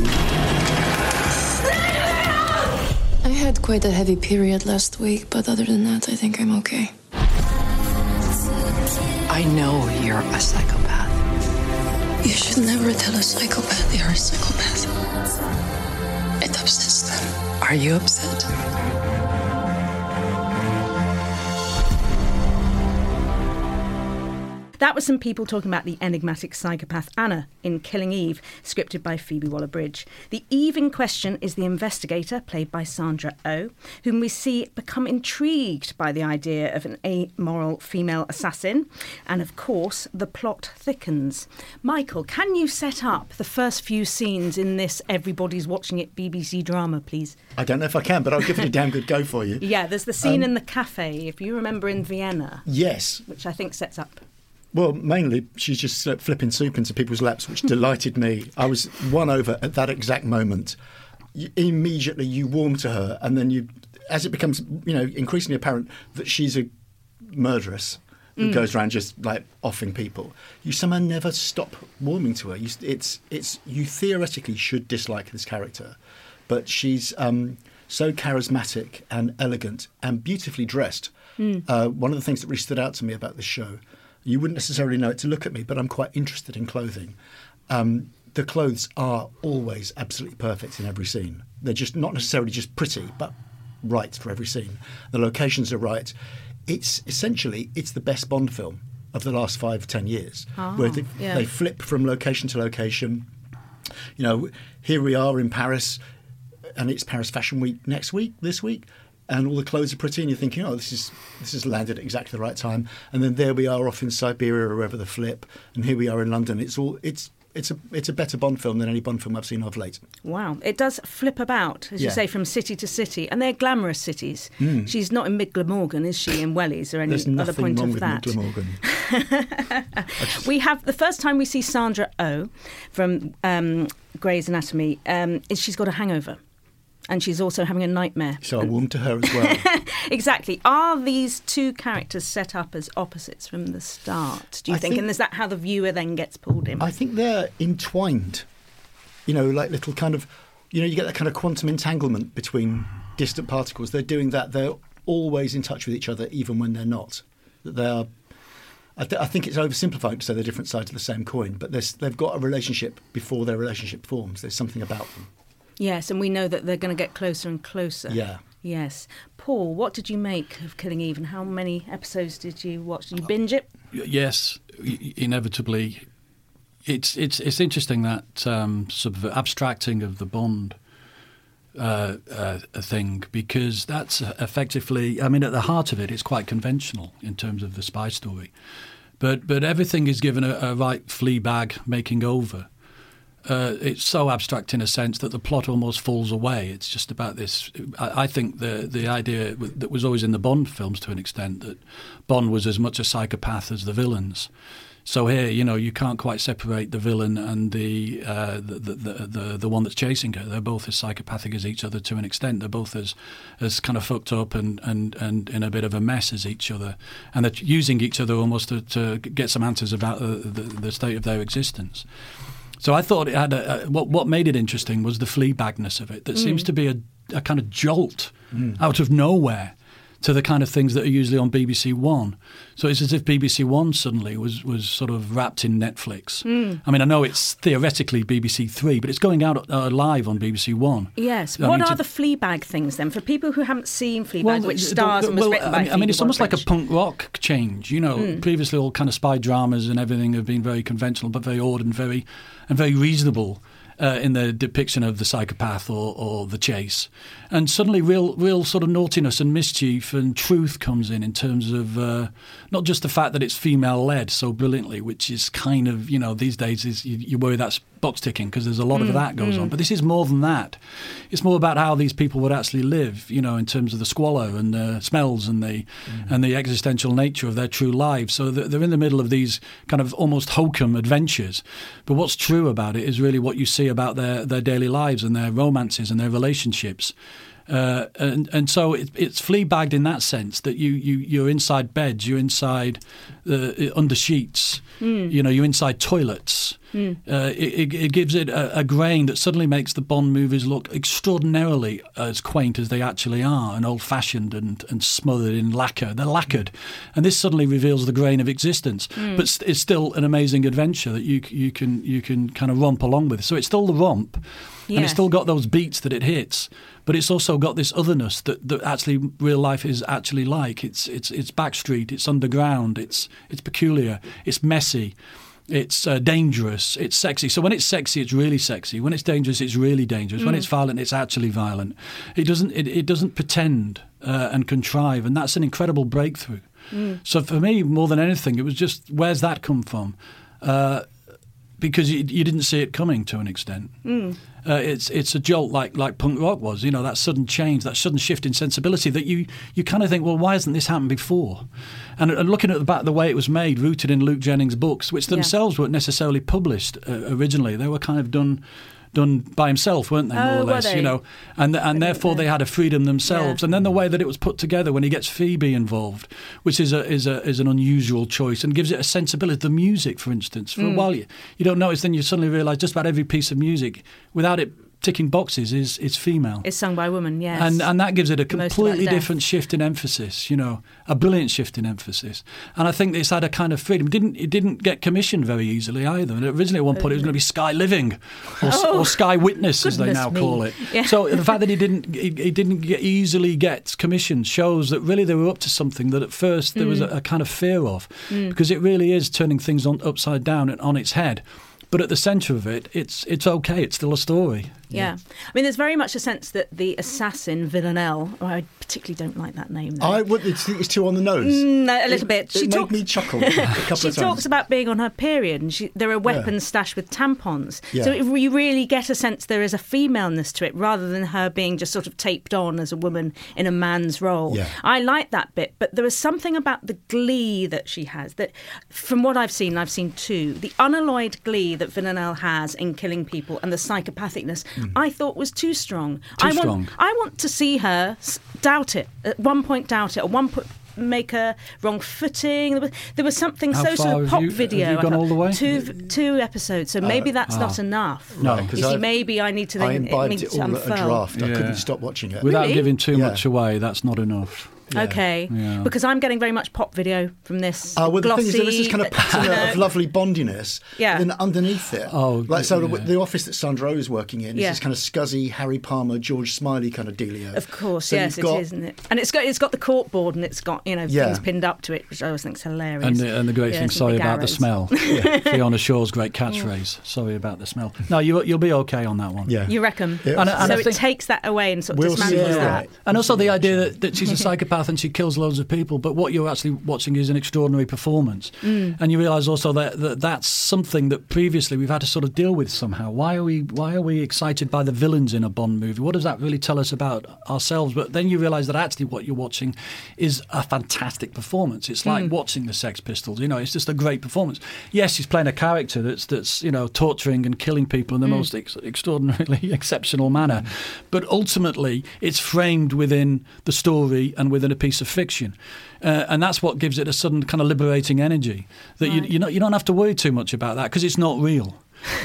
I had quite a heavy period last week, but other than that, I think I'm okay. I know you're a psychopath. You should never tell a psychopath you're a psychopath. It upsets them. Are you upset? That was some people talking about the enigmatic psychopath Anna in Killing Eve, scripted by Phoebe Waller-Bridge. The Eve in question is the investigator, played by Sandra Oh, whom we see become intrigued by the idea of an amoral female assassin. And of course, the plot thickens. Michael, can you set up the first few scenes in this Everybody's Watching It B B C drama, please? I don't know if I can, but I'll give it a damn good go for you. Yeah, there's the scene Um, in the cafe, if you remember, in Vienna, Yes. which I think sets up. Well, mainly she's just uh, flipping soup into people's laps, which delighted me. I was won over at that exact moment. You, immediately you warm to her, and then you, as it becomes, you know, increasingly apparent that she's a murderess who Mm. goes around just like offing people, you somehow never stop warming to her. You, it's, it's, you theoretically should dislike this character, but she's um, so charismatic and elegant and beautifully dressed. Mm. Uh, one of the things that really stood out to me about this show, you wouldn't necessarily know it to look at me, but I'm quite interested in clothing. Um, the clothes are always absolutely perfect in every scene. They're just not necessarily just pretty, but right for every scene. The locations are right. It's essentially, it's the best Bond film of the last five, ten years, Oh, where they, yeah. they flip from location to location. You know, here we are in Paris, and it's Paris Fashion Week next week, this week. And all the clothes are pretty, and you're thinking, oh, this is this has landed at exactly the right time. And then there we are off in Siberia or wherever the flip, and here we are in London. It's all it's it's a it's a better Bond film than any Bond film I've seen of late. Wow. It does flip about, as you Yeah. say, from city to city. And they're glamorous cities. Mm. She's not in Mid Glamorgan, is she, in Wellies or any There's other nothing point wrong of with that? Glamorgan. We have, the first time we see Sandra Oh from um, Grey's Anatomy, um, is she's got a hangover. And she's also having a nightmare. So I warmed to her as well. Exactly. Are these two characters set up as opposites from the start, do you I think? think- And is that how the viewer then gets pulled in? I think they're entwined. You know, like little kind of, you know, you get that kind of quantum entanglement between distant particles. They're doing that. They're always in touch with each other, even when they're not. That they are. I, th- I think it's oversimplifying to say they're different sides of the same coin, but they've got a relationship before their relationship forms. There's something about them. Yes, and we know that they're going to get closer and closer. Yeah. Yes. Paul, what did you make of Killing Eve, and how many episodes did you watch? Did you binge it? Yes, inevitably. It's it's it's interesting that um, sort of abstracting of the Bond uh, uh, thing, because that's effectively, I mean, at the heart of it, it's quite conventional in terms of the spy story. But but everything is given a, a right Fleabag making over. Uh, it's so abstract in a sense that the plot almost falls away. It's just about this. I, I think the the idea that was always in the Bond films to an extent, that Bond was as much a psychopath as the villains. So here, you know, you can't quite separate the villain and the, uh, the, the, the the the one that's chasing her. They're both as psychopathic as each other to an extent. They're both as as kind of fucked up and, and, and in a bit of a mess as each other. And they're using each other almost to, to get some answers about the, the, the state of their existence. So I thought it had a, a, what what made it interesting was the Fleabagness of it. That mm. seems to be a, a kind of jolt mm. out of nowhere to the kind of things that are usually on B B C One. So it's as if B B C One suddenly was, was sort of wrapped in Netflix. Mm. I mean, I know it's theoretically B B C Three, but it's going out uh, live on B B C One. Yes. I what mean, are to, the Fleabag things then? For people who haven't seen Fleabag, well, which the, stars the, and was well, written by I mean, I mean it's almost Waller-Bridge. like a punk rock change. You know, mm. previously all kind of spy dramas and everything have been very conventional, but very odd and very, and very reasonable. Uh, in the depiction of the psychopath or, or the chase. And suddenly real real sort of naughtiness and mischief and truth comes in in terms of uh, not just the fact that it's female-led so brilliantly, which is kind of, you know, these days is you, you worry that's box ticking because there's a lot mm, of that goes mm. on. But this is more than that. It's more about how these people would actually live, you know, in terms of the squalor and the smells and the mm. and the existential nature of their true lives. So they're in the middle of these kind of almost hokum adventures. But what's true about it is really what you see about their, their daily lives and their romances and their relationships. Uh, and and so it, it's Fleabagged in that sense that you, you, you're inside beds, you're inside uh, under sheets, mm. you know, you're inside toilets. Mm. Uh, it, it gives it a, a grain that suddenly makes the Bond movies look extraordinarily as quaint as they actually are, and old-fashioned and, and smothered in lacquer. They're lacquered. And this suddenly reveals the grain of existence. Mm. But it's still an amazing adventure that you you can you can kind of romp along with. So it's still the romp, yes. and it's still got those beats that it hits, but it's also got this otherness that, that actually real life is actually like. It's it's it's backstreet, it's underground, it's it's peculiar, it's messy. It's uh, dangerous, it's sexy. So when it's sexy, it's really sexy. When it's dangerous, it's really dangerous. Mm. When it's violent, it's actually violent. It doesn't it, it doesn't pretend uh, and contrive, and that's an incredible breakthrough. Mm. So for me, more than anything, it was just, where's that come from? Uh, because you, you didn't see it coming to an extent. Mm. Uh, it's it's a jolt like like punk rock was, you know, that sudden change, that sudden shift in sensibility that you, you kind of think, well, why hasn't this happened before? And, and looking at the, back, the way it was made, rooted in Luke Jennings' books, which themselves yeah. weren't necessarily published uh, originally. They were kind of done done by himself, weren't they, more oh, or less, you know, and and therefore they had a freedom themselves. Yeah. And then the way that it was put together when he gets Phoebe involved, which is a is a is an unusual choice and gives it a sensibility. The music, for instance, for mm. a while you, you don't notice, then you suddenly realise just about every piece of music, without it ticking boxes, is is female. It's sung by a woman, yes. And and that gives it a completely different shift in emphasis, you know, a brilliant shift in emphasis. And I think it's had a kind of freedom. It didn't it didn't get commissioned very easily either. And originally at one point it was going to be Sky Living or, oh, or Sky Witness, as they now me. call it. Yeah. So the fact that he didn't he, he didn't get easily get commissioned shows that really they were up to something that at first there mm. was a, a kind of fear of, mm. because it really is turning things on upside down and on its head. But at the centre of it, it's it's okay. It's still a story. Yeah. I mean, there's very much a sense that the assassin, Villanelle, oh, I particularly don't like that name, though. I would, it's, it's too on the nose. Mm, a little it, bit. She it talks, made me chuckle a couple she of times. She talks about being on her period, and she, there are weapons yeah. stashed with tampons. Yeah. So it, you really get a sense there is a femaleness to it, rather than her being just sort of taped on as a woman in a man's role. Yeah. I like that bit, but there is something about the glee that she has, that from what I've seen, I've seen two, the unalloyed glee that Villanelle has in killing people and the psychopathicness, mm. I thought was too strong. Too I want, strong. I want to see her doubt it. At one point, doubt it. At one point, make her wrong footing. There was, there was something How so sort of pop you, video. Have you gone all the way? Two, two episodes. So maybe uh, that's ah. not enough. No, you see, I, maybe I need to. I Then, imbibed it, it all at a unfurl. draft. I Yeah. couldn't stop watching it. Without Really? giving too Yeah. much away, that's not enough. Yeah. Okay. Yeah. Because I'm getting very much pop video from this. Uh, well, glossy, the thing is that this is kind of pattern you know. of lovely bondiness. Yeah. Then underneath it, Oh, like so, yeah. the, the office that Sandra Oh is working in is Yeah. this kind of scuzzy Harry Palmer, George Smiley kind of dealio. Of course, So yes, you've it got- is, isn't it? And it's got it's got the corkboard and it's got you know Yeah. things pinned up to it, which I always think is hilarious. And the, and the great Yeah, thing, some sorry big about arrows. the smell. Fiona Shaw's great catchphrase, sorry about the smell. No, you, you'll be okay on that one. Yeah. You reckon? Yeah. And- and so I it think- takes that away and sort of We'll see, dismantles yeah. that. And also the idea that, that she's a psychopath and she kills loads of people, but what you're actually watching is an extraordinary performance. Mm. And you realise also that, that that's something that previously we've had to sort of deal with somehow. Why are we why are we excited by the villains in a Bond movie? What does that really tell us about ourselves? But then you realise that actually what you're watching is a fantastic performance. It's like Mm. watching the Sex Pistols. You know, it's just a great performance. Yes, she's playing a character that's that's you know torturing and killing people in the Mm. most ex- extraordinarily exceptional manner, but ultimately it's framed within the story and within a piece of fiction, uh, and that's what gives it a sudden kind of liberating energy that you Right. you know you don't have to worry too much about that because it's not real.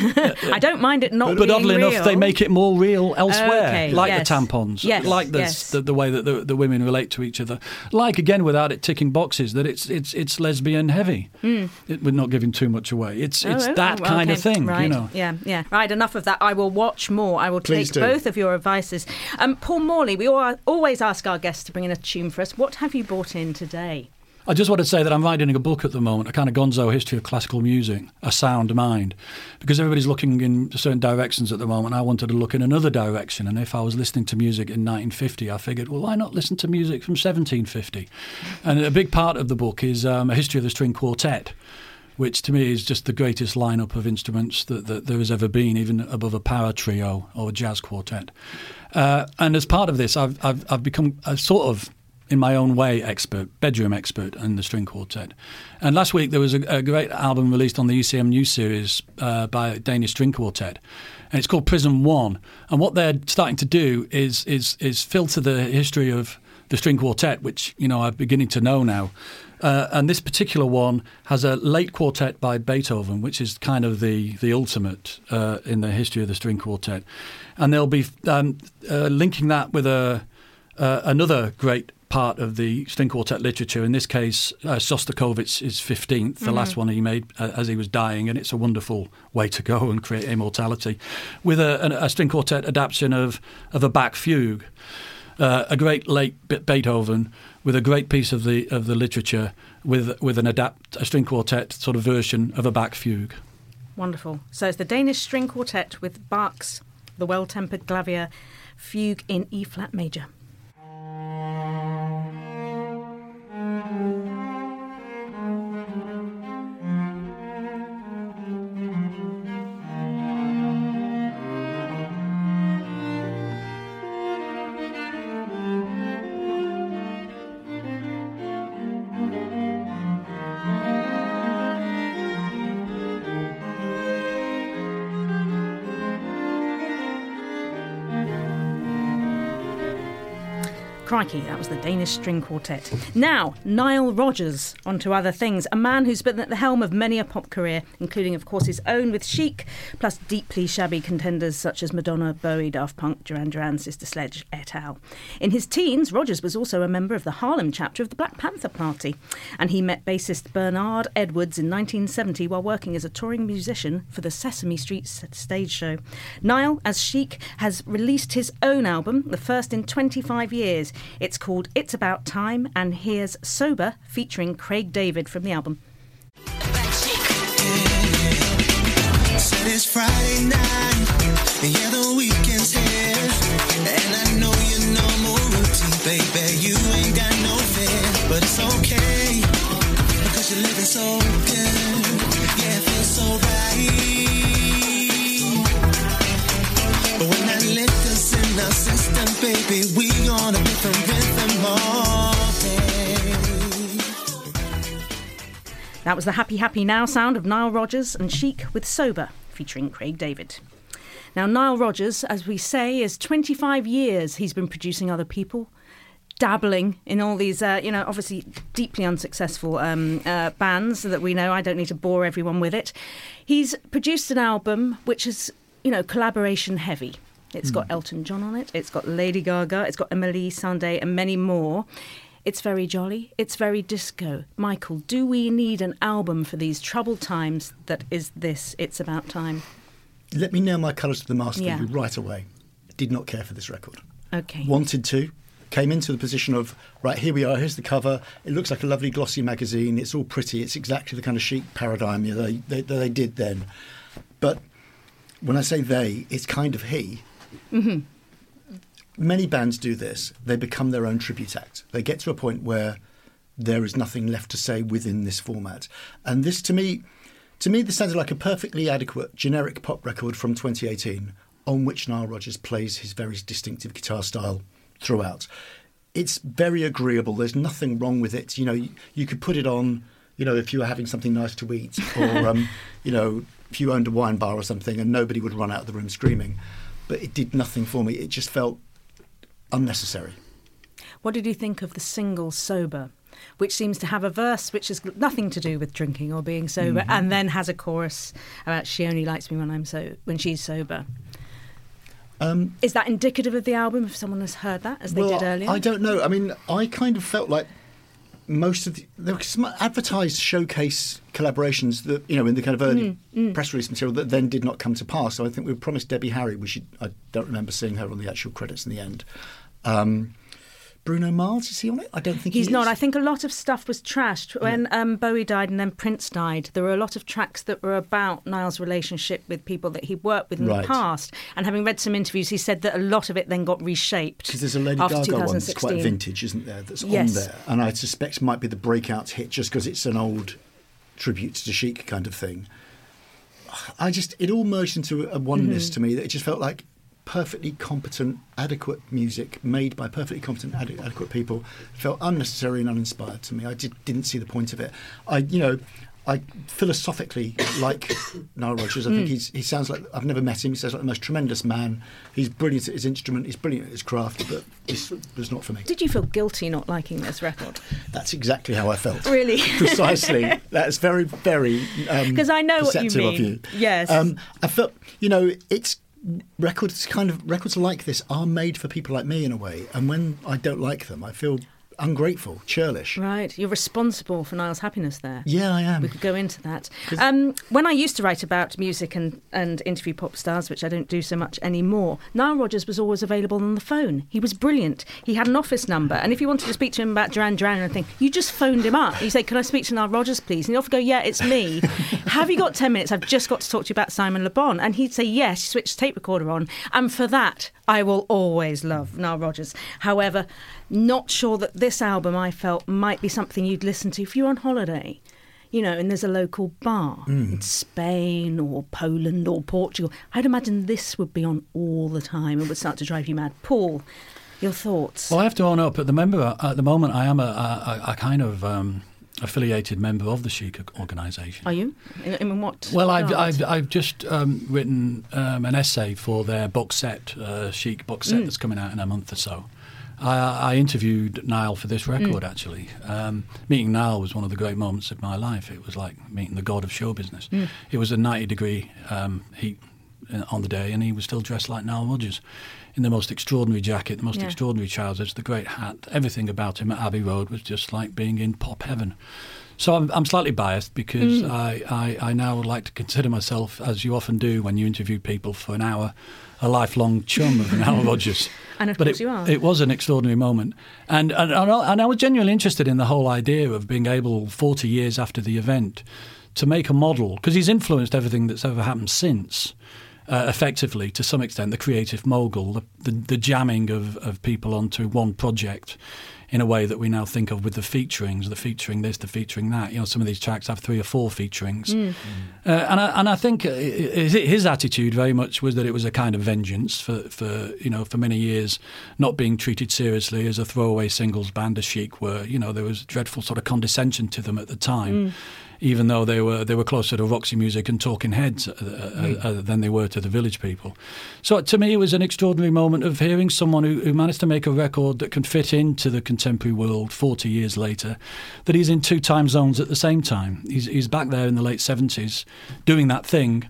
I don't mind it not But being oddly real. enough, they make it more real elsewhere, Okay, like yes. the tampons, Yes, like the, yes. the the way that the, the women relate to each other, like again without it ticking boxes that it's it's it's lesbian heavy. Mm. It, we're not giving too much away. It's Oh, it's oh, that oh, kind of okay. thing, right. you know. Yeah, yeah. Right, enough of that. I will watch more. I will Please take do. both of your advices. Um, Paul Morley, we all, always ask our guests to bring in a tune for us. What have you brought in today? I just want to say that I'm writing a book at the moment, a kind of gonzo history of classical music, A Sound Mind, because everybody's looking in certain directions at the moment. I wanted to look in another direction, and if I was listening to music in nineteen fifty, I figured, well, why not listen to music from seventeen fifty? And a big part of the book is um, a history of the string quartet, which to me is just the greatest lineup of instruments that, that there has ever been, even above a power trio or a jazz quartet. Uh, and as part of this, I've, I've, I've become a sort of, in my own way, expert, bedroom expert in the string quartet. And last week there was a, a great album released on the E C M News series uh, by a Danish string quartet. And it's called Prism One. And what they're starting to do is is is filter the history of the string quartet, which, you know, I'm beginning to know now. Uh, and this particular one has a late quartet by Beethoven, which is kind of the, the ultimate uh, in the history of the string quartet. And they'll be um, uh, linking that with a uh, another great part of the string quartet literature. In this case, uh, Shostakovich's fifteenth, the Mm-hmm. last one he made uh, as he was dying, and it's a wonderful way to go and create immortality, with a, a, a string quartet adaptation of, of a Bach fugue, uh, a great late Beethoven, with a great piece of the of the literature, with with an adapt a string quartet sort of version of a Bach fugue. Wonderful. So it's the Danish String Quartet with Bach's The Well-Tempered Clavier Fugue in E-flat major. Crikey, that was the Danish String Quartet. Now, Nile Rodgers, on to other things. A man who's been at the helm of many a pop career, including, of course, his own with Chic, plus deeply shabby contenders such as Madonna, Bowie, Daft Punk, Duran Duran, Sister Sledge, et al. In his teens, Rodgers was also a member of the Harlem chapter of the Black Panther Party, and he met bassist Bernard Edwards in nineteen seventy while working as a touring musician for the Sesame Street stage show. Nile, as Chic, has released his own album, the first in twenty-five years. It's called It's About Time, and here's Sober, featuring Craig David from the album. Said it's Friday night, yeah, the weekend's here, and I know your normal routine, baby, you ain't got no fear, but it's okay, because you're living so good, yeah, it feels so right, but when that liquor's in our system, baby, we on a different rhythm all day. That was the Happy Happy Now sound of Nile Rodgers and Chic with Sober, featuring Craig David. Now, Nile Rodgers, as we say, is twenty-five years he's been producing other people, dabbling in all these, uh, you know, obviously deeply unsuccessful um, uh, bands that we know. I don't need to bore everyone with it. He's produced an album which is, you know, collaboration heavy. It's got Elton John on it, it's got Lady Gaga, it's got Emily Sandé and many more. It's very jolly. It's very disco. Michael, do we need an album for these troubled times that is this It's About Time? Let me nail my colours to the mast Yeah. for you right away. Did not care for this record. Okay. Wanted to. Came into the position of, right, here we are, here's the cover. It looks like a lovely glossy magazine. It's all pretty. It's exactly the kind of chic paradigm you know, they, they, that they did then. But when I say they, it's kind of he. Mm-hmm. Many bands do this. They become their own tribute act. They get to a point where there is nothing left to say within this format. And this, to me, to me, this sounded like a perfectly adequate generic pop record from twenty eighteen on which Nile Rodgers plays his very distinctive guitar style throughout. It's very agreeable. There's nothing wrong with it. You know, you, you could put it on, you know, if you were having something nice to eat or, um, you know, if you owned a wine bar or something and nobody would run out of the room screaming. But it did nothing for me. It just felt unnecessary. What did you think of the single Sober, which seems to have a verse which has nothing to do with drinking or being sober, Mm-hmm. and then has a chorus about she only likes me when I'm so when she's sober? Um, Is that indicative of the album, if someone has heard that, as they well, did earlier? I don't know. I mean, I kind of felt like most of the... There were some advertised showcase collaborations that, you know, in the kind of early Mm, mm. press release material that then did not come to pass. So I think we were promised Debbie Harry, which I don't remember seeing her on the actual credits in the end. Um, Bruno Mars, is he on it? I don't think He's he not. is. I think a lot of stuff was trashed. When um, Bowie died and then Prince died, there were a lot of tracks that were about Niall's relationship with people that he worked with in Right. the past. And having read some interviews, he said that a lot of it then got reshaped. Because there's a Lady after Gaga one that's quite two thousand sixteen. vintage, isn't there, that's Yes. on there. And I suspect might be the breakout hit just because it's an old tribute to Chic kind of thing. I just, it all merged into a oneness Mm-hmm. to me that it just felt like perfectly competent, adequate music made by perfectly competent, ade- adequate people. It felt unnecessary and uninspired to me. I did, didn't see the point of it. I, you know, I philosophically like Nile Rodgers. I think Mm. he's, he sounds like, I've never met him, he sounds like the most tremendous man. He's brilliant at his instrument, he's brilliant at his craft, but this was not for me. Did you feel guilty not liking this record? That's exactly how I felt. Really? Precisely. That's very, very um, 'Cause I know what you perceptive of mean. you. Yes. Um, I felt, you know, it's records kind of records like this are made for people like me in a way, and when I don't like them, I feel ungrateful, churlish. Right, you're responsible for Niall's happiness there. Yeah, I am. We could go into that. Um, when I used to write about music and, and interview pop stars, which I don't do so much anymore, Nile Rodgers was always available on the phone. He was brilliant. He had an office number, and if you wanted to speak to him about Duran Duran or anything, you just phoned him up. You say, "Can I speak to Nile Rodgers, please?" And he'd often go, "Yeah, it's me. Have you got ten minutes? I've just got to talk to you about Simon Le Bon." And he'd say, "Yes." Switch the tape recorder on, and for that, I will always love Nile Rodgers. However, not sure that this album, I felt, might be something you'd listen to if you're on holiday. You know, and there's a local bar Mm. in Spain or Poland or Portugal. I'd imagine this would be on all the time and would start to drive you mad. Paul, your thoughts? Well, I have to own up. At the member at the moment, I am a, a, a kind of um, affiliated member of the Chic organisation. Are you? In, in what? Well, I've, regard? I've I've just um, written um, an essay for their box set, uh, Chic box set Mm. that's coming out in a month or so. I, I interviewed Niall for this record, Mm. actually. Um, meeting Niall was one of the great moments of my life. It was like meeting the god of show business. Mm. It was a ninety degree um, heat on the day, and he was still dressed like Nile Rodgers in the most extraordinary jacket, the most Yeah. extraordinary trousers, the great hat. Everything about him at Abbey Road was just like being in pop heaven. So I'm, I'm slightly biased because Mm. I, I, I now would like to consider myself, as you often do when you interview people for an hour, a lifelong chum of Nile Rodgers. And of but course it, you are. It was an extraordinary moment. And, and, and I and I was genuinely interested in the whole idea of being able, forty years after the event, to make a model, because he's influenced everything that's ever happened since. Uh, effectively, to some extent, the creative mogul, the, the, the jamming of, of people onto one project in a way that we now think of with the featurings, the featuring this, the featuring that. You know, some of these tracks have three or four featurings. Mm. Uh, and, I, and I think uh, his attitude very much was that it was a kind of vengeance for, for, you know, for many years not being treated seriously as a throwaway singles band as Chic were. You know, there was dreadful sort of condescension to them at the time. Mm. Even though they were they were closer to Roxy Music and Talking Heads uh, Mm. uh, uh, than they were to the Village People. So to me, it was an extraordinary moment of hearing someone who, who managed to make a record that can fit into the contemporary world forty years later, that he's in two time zones at the same time. He's, he's back there in the late seventies doing that thing,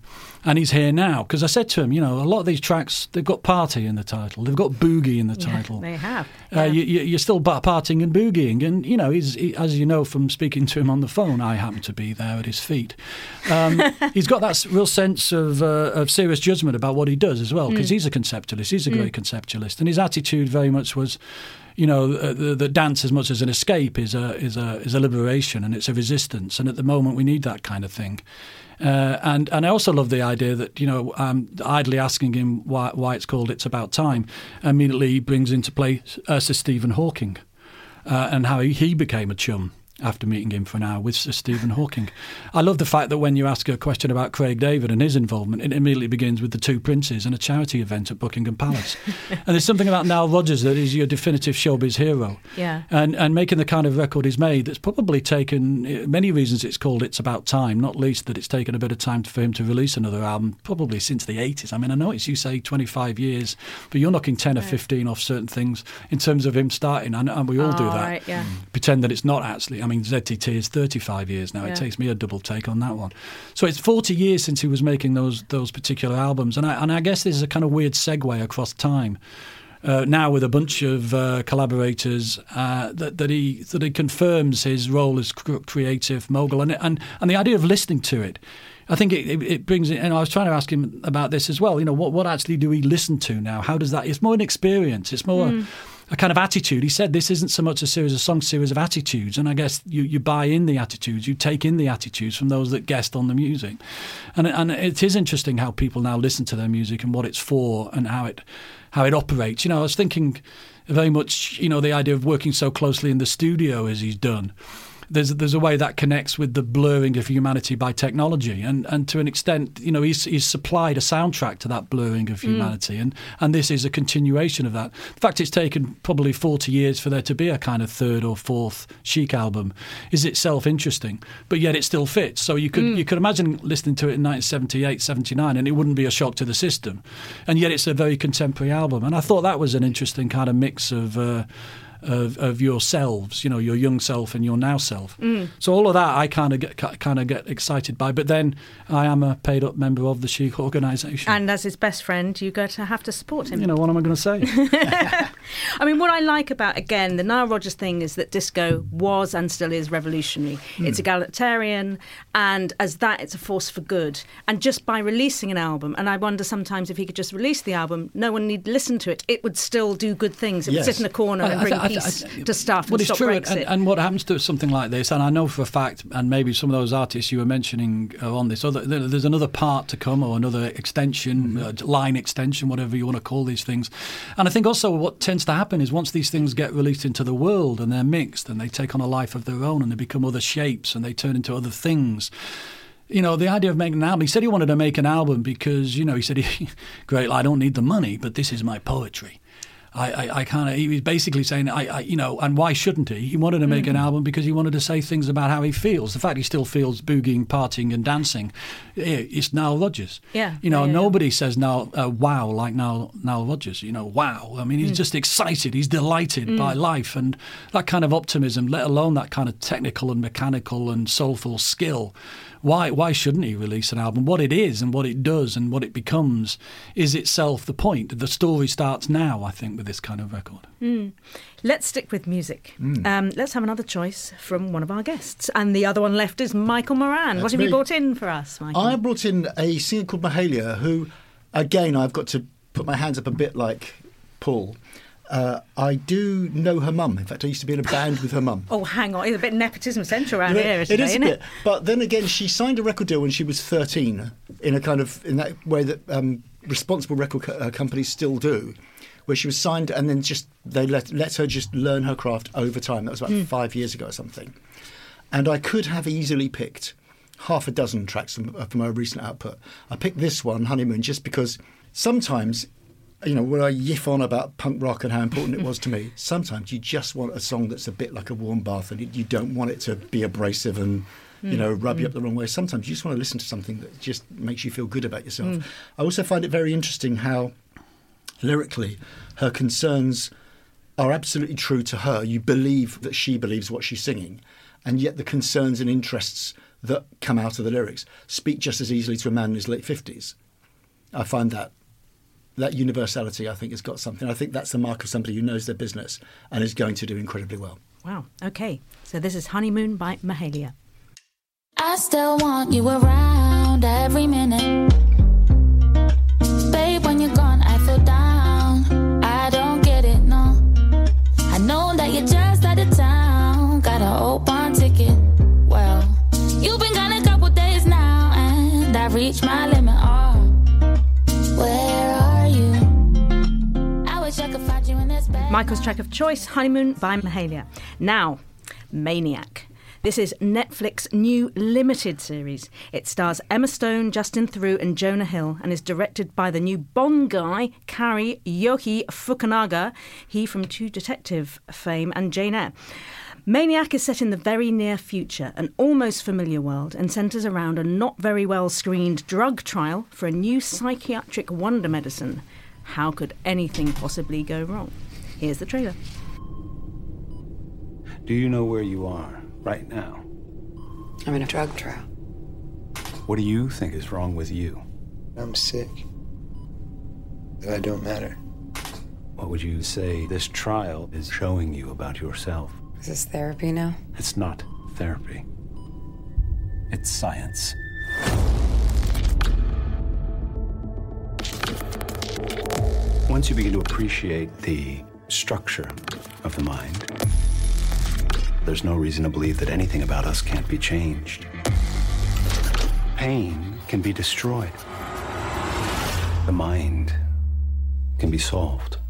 and he's here now. Because I said to him, you know, a lot of these tracks, they've got party in the title, they've got boogie in the Yeah, title. they have. Uh, Yeah. you, you- you're still ba- partying and boogieing, and you know, he's he, as you know from speaking to him on the phone, I happen to be there at his feet. Um, he's got that s- real sense of uh, of serious judgment about what he does as well, because Mm. he's a conceptualist, he's a Mm. great conceptualist, and his attitude very much was, you know, uh, the, the dance as much as an escape is a is a is a liberation, and it's a resistance, and at the moment we need that kind of thing. Uh, and and I also love the idea that, you know, um, idly asking him why why it's called It's About Time immediately brings into play uh, Sir Stephen Hawking, uh, and how he, he became a chum after meeting him for an hour with Sir Stephen Hawking. I love the fact that when you ask a question about Craig David and his involvement, it immediately begins with the two princes and a charity event at Buckingham Palace. And there's something about Nile Rodgers that is your definitive showbiz hero. Yeah. And and making the kind of record he's made, that's probably taken many reasons. It's called It's About Time, not least that it's taken a bit of time for him to release another album, probably since the eighties. I mean, I know it's, you say twenty-five years, but you're knocking ten or fifteen off certain things in terms of him starting, and, and we all do Oh, that. right, yeah. Pretend that it's not actually. I mean, Z T T is thirty-five years now. Yeah. It takes me a double take on that one. So it's forty years since he was making those those particular albums, and I and I guess this is a kind of weird segue across time. Uh, now with a bunch of uh, collaborators, uh, that that he that he confirms his role as cr- creative mogul, and and and the idea of listening to it. I think it, it, it brings it, and I was trying to ask him about this as well. You know, what what actually do we listen to now? How does that? It's more an experience. It's more. Mm. A kind of attitude. He said this isn't so much a series of songs, series of attitudes, and I guess you, you buy in the attitudes, you take in the attitudes from those that guest on the music, and and it is interesting how people now listen to their music and what it's for and how it how it operates. You know, I was thinking very much, you know, the idea of working so closely in the studio as he's done. There's there's a way that connects with the blurring of humanity by technology, and, and to an extent, you know, he's he's supplied a soundtrack to that blurring of humanity, mm. and and this is a continuation of that. In fact, it's taken probably forty years for there to be a kind of third or fourth Chic album. Is itself interesting, but yet it still fits. So you could mm. you could imagine listening to it in nineteen seventy-eight, seventy-nine, and it wouldn't be a shock to the system, and yet it's a very contemporary album. And I thought that was an interesting kind of mix of. Uh, Of, of yourselves, you know, your young self and your now self. Mm. So all of that I kind of get kind of get excited by. But then I am a paid up member of the Chic organisation, And as his best friend, you're going to have to support him. You know, what am I going to say? I mean, what I like about, again, the Nile Rodgers thing is that disco was and still is revolutionary. Mm. It's egalitarian, and as that, it's a force for good. And just by releasing an album, and I wonder sometimes if he could just release the album, no one need listen to it. It would still do good things. It Yes. would sit in a corner I- and I bring th- I th- peace I th- to stuff Well, and it's stop true, Brexit. and, and what happens to something like this, and I know for a fact, and maybe some of those artists you were mentioning are on this, other, there- there's another part to come, or another extension, mm-hmm. uh, line extension, whatever you want to call these things. And I think also what tends to happen is once these things get released into the world and they're mixed and they take on a life of their own and they become other shapes and they turn into other things. You know, the idea of making an album, he said he wanted to make an album because, you know, he said, he, great, I don't need the money, but this is my poetry. I, I, I kind of, he was basically saying, I, I, you know, and why shouldn't he? He wanted to make mm. an album because he wanted to say things about how he feels. The fact he still feels boogieing, partying and dancing, it's Nile Rodgers. Yeah. You know, yeah, yeah. nobody says now, uh, wow, like Nile, Nile Rodgers, you know, wow. I mean, he's mm. just excited. He's delighted mm. by life, and that kind of optimism, let alone that kind of technical and mechanical and soulful skill. Why why shouldn't he release an album? What it is and what it does and what it becomes is itself the point. The story starts now, I think, with this kind of record. Mm. Let's stick with music. Mm. Um, let's have another choice from one of our guests. And the other one left is Michael Moran. That's what have me. you brought in for us, Michael? I brought in a singer called Mahalia, who, again, I've got to put my hands up a bit like Paul. Uh, I do know her mum. In fact, I used to be in a band with her mum. Oh, hang on. It's a bit nepotism central around Yeah, here, isn't it it? is isn't a it? bit. But then again, she signed a record deal when she was thirteen, in a kind of in that way that um, responsible record co- uh, companies still do, where she was signed and then just they let let her just learn her craft over time. That was about mm. five years ago or something. And I could have easily picked half a dozen tracks from, uh, from her recent output. I picked this one, Honeymoon, just because sometimes, you know, when I yiff on about punk rock and how important it was to me, sometimes you just want a song that's a bit like a warm bath, and you don't want it to be abrasive and, you know, rub mm. you up the wrong way. Sometimes you just want to listen to something that just makes you feel good about yourself. Mm. I also find it very interesting how, lyrically, her concerns are absolutely true to her. You believe that she believes what she's singing, and yet the concerns and interests that come out of the lyrics speak just as easily to a man in his late fifties. I find that that universality, I think, has got something. I think that's the mark of somebody who knows their business and is going to do incredibly well. Wow. Okay. So this is Honeymoon by Mahalia. I still want you around every minute. Babe, when you're gone, I feel down. I don't get it, no. I know that you're just out of town. Got an open ticket. Well, you've been gone a couple days now, and I've reached my limit. Oh, where are you? I wish I could find you in this bed. Michael's track of choice, Honeymoon by Mahalia. Now, Maniac. This is Netflix's new limited series. It stars Emma Stone, Justin Theroux and Jonah Hill and is directed by the new Bond guy, Cary Yoji Fukunaga, he from True Detective fame and Jane Eyre. Maniac is set in the very near future, an almost familiar world, and centres around a not very well screened drug trial for a new psychiatric wonder medicine. How could anything possibly go wrong? Here's the trailer. Do you know where you are right now? I'm in a drug trial. What do you think is wrong with you? I'm sick. But I don't matter. What would you say this trial is showing you about yourself? Is this therapy now? It's not therapy. It's science. Once you begin to appreciate the structure of the mind, there's no reason to believe that anything about us can't be changed. Pain can be destroyed. The mind can be solved.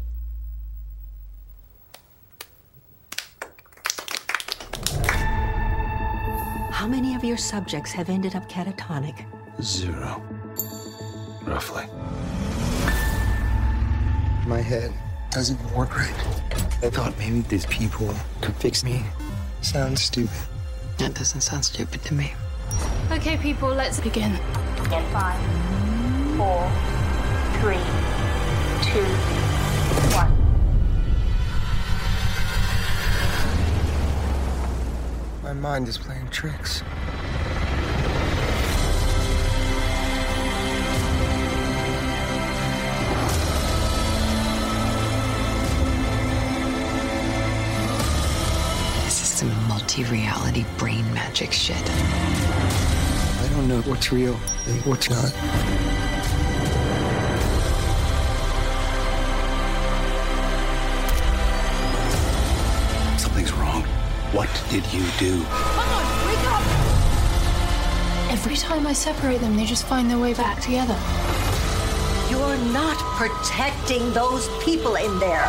How many of your subjects have ended up catatonic? Zero. Roughly. My head doesn't work right. I thought maybe these people could fix me. Sounds stupid. That doesn't sound stupid to me. Okay, people, let's begin. In five, four, three, two, one. My mind is playing tricks. Some multi-reality brain magic shit. I don't know what's real and what's not. Something's wrong. What did you do? Come on, wake up! Every time I separate them, they just find their way back together. You're not protecting those people in there.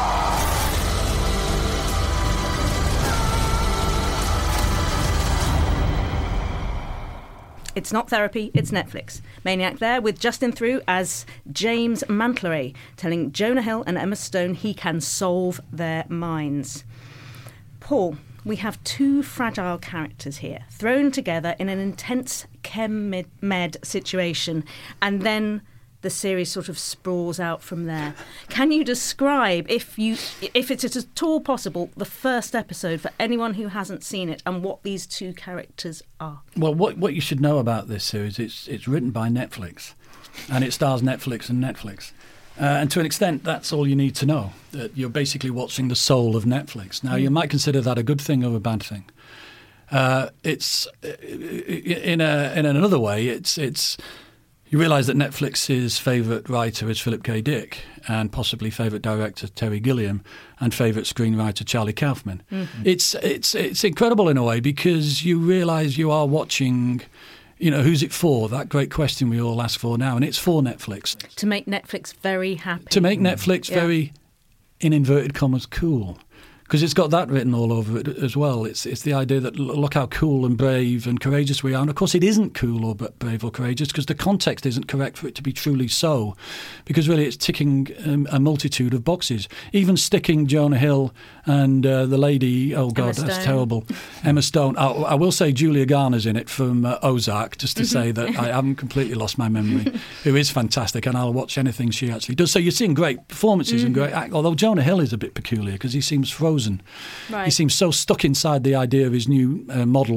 It's not therapy, it's Netflix. Maniac there with Justin Theroux as James Mantleray, telling Jonah Hill and Emma Stone he can solve their minds. Paul, we have two fragile characters here, thrown together in an intense chem med situation, and then the series sort of sprawls out from there. Can you describe, if you, if it's at all possible, the first episode for anyone who hasn't seen it and what these two characters are? Well, what what you should know about this series, it's it's written by Netflix, and it stars Netflix and Netflix. Uh, and to an extent, that's all you need to know, that you're basically watching the soul of Netflix. Now, mm. you might consider that a good thing or a bad thing. Uh, it's, in a in another way, it's it's... You realise that Netflix's favourite writer is Philip K. Dick, and possibly favourite director Terry Gilliam, and favourite screenwriter Charlie Kaufman. Mm-hmm. It's it's it's incredible in a way, because you realise you are watching, you know, who's it for? That great question we all ask for now, and it's for Netflix. To make Netflix very happy. To make Netflix yeah. very, in inverted commas, cool. Because it's got that written all over it as well. It's it's the idea that look how cool and brave and courageous we are. And of course it isn't cool or brave or courageous, because the context isn't correct for it to be truly so. Because really it's ticking um, a multitude of boxes. Even sticking Jonah Hill and uh, the lady, oh God, that's terrible, Emma Stone. I, I will say Julia Garner's in it from uh, Ozark, just to say that I haven't completely lost my memory, who is fantastic, and I'll watch anything she actually does. So you're seeing great performances mm-hmm. and great act, although Jonah Hill is a bit peculiar because he seems frozen. Right. He seems so stuck inside the idea of his new uh, model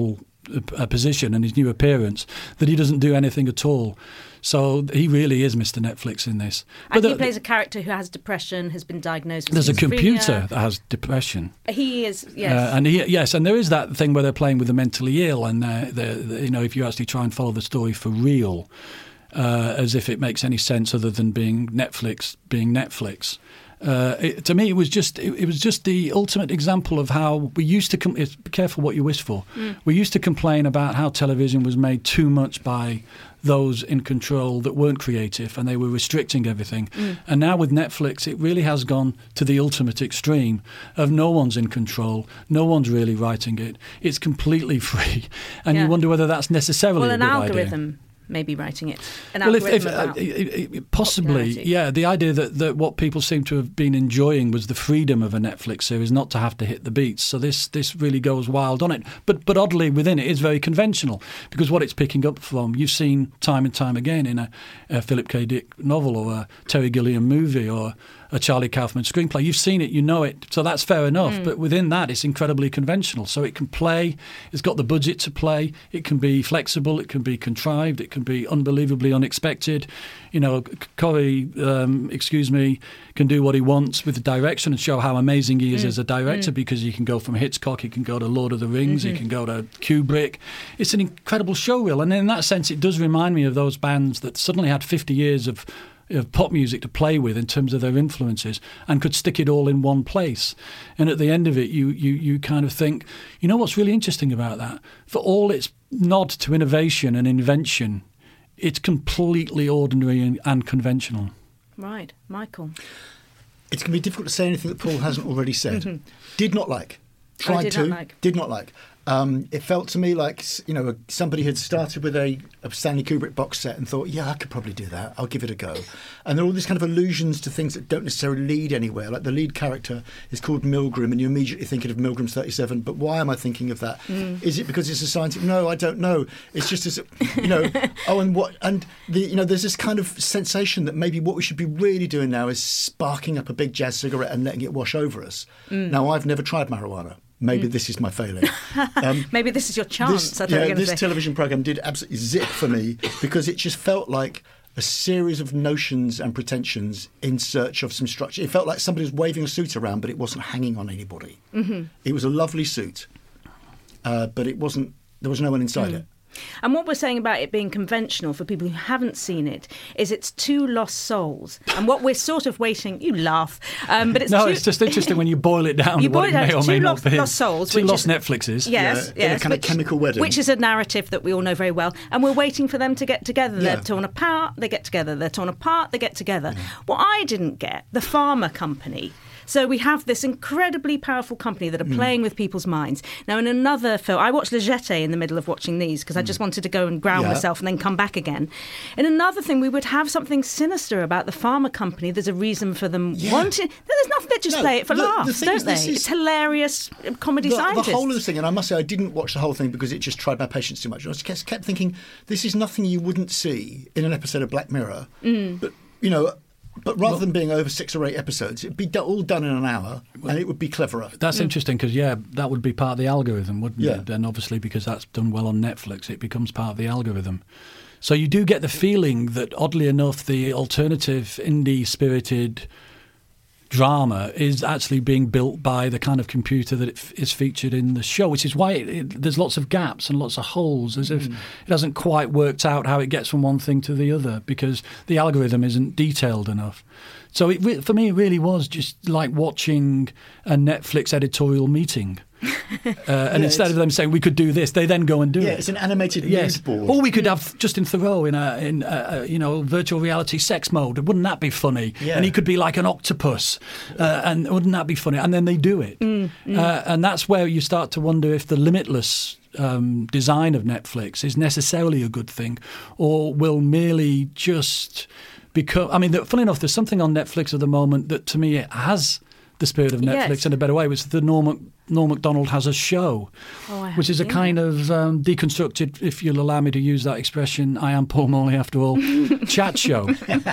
uh, position and his new appearance that he doesn't do anything at all. So he really is Mister Netflix in this. And But he the- plays a character who has depression, has been diagnosed with there's a schizophrenia. computer that has depression. He is, yes. Uh, and he, yes, and there is that thing where they're playing with the mentally ill, and they're, they're, they're, you know, if you actually try and follow the story for real, uh, as if it makes any sense other than being Netflix, being Netflix. Uh, it, to me, it was just it, it was just the ultimate example of how we used to. Com- it's, be careful what you wish for. Mm. We used to complain about how television was made too much by those in control that weren't creative, and they were restricting everything. Mm. And now with Netflix, it really has gone to the ultimate extreme of no one's in control, no one's really writing it. It's completely free, and Yeah. you wonder whether that's necessarily well, a an good algorithm idea. may be writing it. An Well, if, algorithm if, uh, about i- i- possibly, popularity. yeah. The idea that, that what people seem to have been enjoying was the freedom of a Netflix series, not to have to hit the beats. So this this really goes wild on it. But but oddly, within it is very conventional, because what it's picking up from, you've seen time and time again in a, a Philip K. Dick novel or a Terry Gilliam movie or a Charlie Kaufman screenplay. You've seen it, you know it, so that's fair enough. Mm. But within that, it's incredibly conventional. So it can play, it's got the budget to play, it can be flexible, it can be contrived, it can be unbelievably unexpected. You know, C- Corey, um, excuse me, can do what he wants with the direction and show how amazing he is Mm. as a director, Mm. because he can go from Hitchcock, he can go to Lord of the Rings, Mhm. he can go to Kubrick. It's an incredible showreel. And in that sense, it does remind me of those bands that suddenly had fifty years of of pop music to play with in terms of their influences and could stick it all in one place. And at the end of it, you you you kind of think, you know what's really interesting about that? For all its nod to innovation and invention, it's completely ordinary and, and conventional. Right, Michael. It's going to be difficult to say anything that Paul hasn't already said. Mhm. Did not like. Oh, Tried did to. not like. Did not like. Um, it felt to me like, you know, somebody had started with a, a Stanley Kubrick box set and thought, yeah, I could probably do that. I'll give it a go. And there are all these kind of allusions to things that don't necessarily lead anywhere. Like the lead character is called Milgram, and you're immediately thinking of Milgram's thirty-seven. But why am I thinking of that? Mm. Is it because it's a scientific? No, I don't know. It's just as, you know, oh, and what, and the, you know, there's this kind of sensation that maybe what we should be really doing now is sparking up a big jazz cigarette and letting it wash over us. Mm. Now, I've never tried marijuana. Maybe Mm. this is my failing. Um, Maybe this is your chance. this, I thought you were yeah, going to this say. television program did absolutely zip for me because it just felt like a series of notions and pretensions in search of some structure. It felt like somebody was waving a suit around, but it wasn't hanging on anybody. Mhm. It was a lovely suit, uh, but it wasn't. There was no one inside Mm. it. And what we're saying about it being conventional for people who haven't seen it is it's two lost souls. And what we're sort of waiting, you laugh, um, but it's no, two, it's just interesting when you boil it down You to what boil it it down may to or two may lost- not be. lost souls, Two which lost is- Netflixes. Yes, Yeah, in a yes, kind of which- chemical wedding. which is a narrative that we all know very well, and we're waiting for them to get together. Yeah. They're torn apart, they get together. They're torn apart, they get together. What I didn't get, the pharma company. So we have this incredibly powerful company that are Mm. playing with people's minds. Now, in another film, I watched Le Jetée in the middle of watching these because I just wanted to go and ground Yeah. myself and then come back again. In another thing, we would have something sinister about the pharma company. There's a reason for them Yeah. wanting. There's nothing. They just No, play it for the- the laughs, thing don't is, this they? is- It's hilarious comedy The, the scientists. whole of the thing, and I must say, I didn't watch the whole thing because it just tried my patience too much. I just kept thinking, this is nothing you wouldn't see in an episode of Black Mirror. Mm. But, you know, but rather than being over six or eight episodes, it'd be do- all done in an hour, and it would be cleverer. That's interesting because, yeah, that would be part of the algorithm, wouldn't Yeah. it? And obviously, because that's done well on Netflix, it becomes part of the algorithm. So you do get the feeling that, oddly enough, the alternative, indie-spirited drama is actually being built by the kind of computer that it f- is featured in the show, which is why it, it, there's lots of gaps and lots of holes, as if Mm. it hasn't quite worked out how it gets from one thing to the other, because the algorithm isn't detailed enough. So it, re- for me, it really was just like watching a Netflix editorial meeting. Uh, and Yeah, instead it's- of them saying we could do this, they then go and do Yeah, it. it's an animated Yes. mood board. Or we could have Justin Theroux in a in a, a, you know virtual reality sex mode. Wouldn't that be funny? Yeah. And he could be like an octopus, uh, and wouldn't that be funny? And then they do it, Mm, mm. Uh, and that's where you start to wonder if the limitless um, design of Netflix is necessarily a good thing, or will merely just become. I mean, funny enough, there's something on Netflix at the moment that to me it has the spirit of Netflix Yes. in a better way, which the Norm, Norm Macdonald has a show, Oh, I which is a haven't kind seen of um, deconstructed, if you'll allow me to use that expression, I am Paul Morley after all, chat show.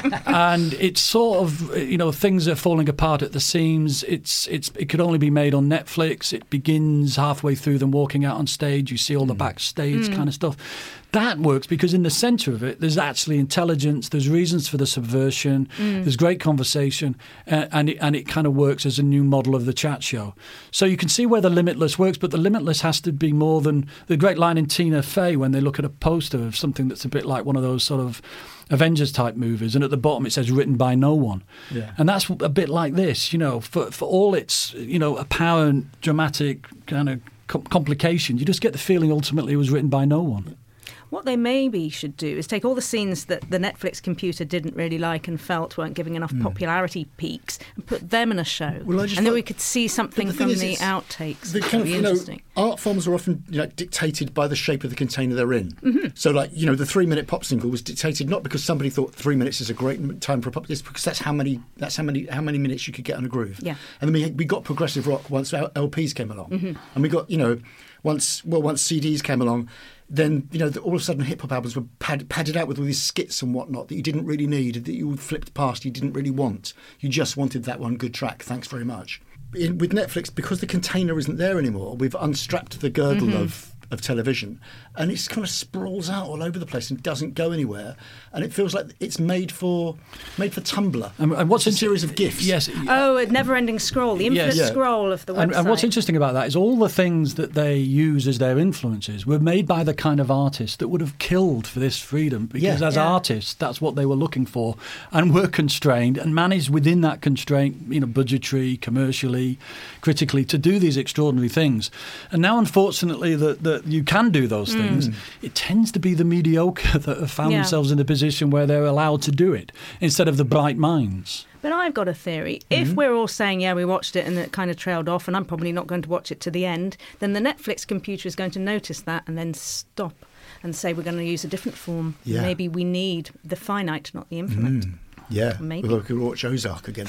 And it's sort of, you know, things are falling apart at the seams. It's it's It could only be made on Netflix. It begins halfway through them walking out on stage. You see all the backstage Mm. kind of stuff. That works because in the centre of it, there's actually intelligence, there's reasons for the subversion, Mm. there's great conversation, uh, and, it, and it kind of works as a new model of the chat show. So you can see where the Limitless works, but the Limitless has to be more than the great line in Tina Fey when they look at a poster of something that's a bit like one of those sort of Avengers type movies, and at the bottom it says written by no one. Yeah. And that's a bit like this, you know, for, for all its, you know, apparent dramatic kind of com- complication, you just get the feeling ultimately it was written by no one. What they maybe should do is take all the scenes that the Netflix computer didn't really like and felt weren't giving enough Mm. popularity peaks and put them in a show. Well, I just and then thought- we could see something But the thing from is, the it's- outtakes. The That'd kind of, be you know, interesting. art forms are often, you know, dictated by the shape of the container they're in. Mm-hmm. So, like, you know, the three-minute pop single was dictated not because somebody thought three minutes is a great m- time for a pop. It's because that's how many that's how many how many minutes you could get on a groove. Yeah. And then we we got progressive rock once L- LPs came along, Mhm. and we got, you know, once well once C Ds came along. Then, you know, the, all of a sudden hip hop albums were pad, padded out with all these skits and whatnot that you didn't really need, that you flipped past, you didn't really want. You just wanted that one good track. Thanks very much. In, with Netflix, because the container isn't there anymore, we've unstrapped the girdle Mhm. of, of television, and it kind of sprawls out all over the place and doesn't go anywhere. And it feels like it's made for made for Tumblr. And, and what's it's a inter- series of GIFs. Yes. Oh, a never-ending scroll, the infinite Yes. Yeah. scroll of the website. And, and what's interesting about that is all the things that they use as their influences were made by the kind of artists that would have killed for this freedom, because Yeah. as Yeah. artists, that's what they were looking for, and were constrained and managed within that constraint, you know, budgetary, commercially, critically, to do these extraordinary things. And now, unfortunately, that that you can do those Mm. things, it tends to be the mediocre that have found Yeah. themselves in a position where they're allowed to do it instead of the bright minds. But I've got a theory. Mm-hmm. If we're all saying, yeah, we watched it and it kind of trailed off and I'm probably not going to watch it to the end, then the Netflix computer is going to notice that and then stop and say we're going to use a different form. Yeah. Maybe we need the finite, not the infinite. Mm. Yeah, Maybe. Well, we could watch Ozark again.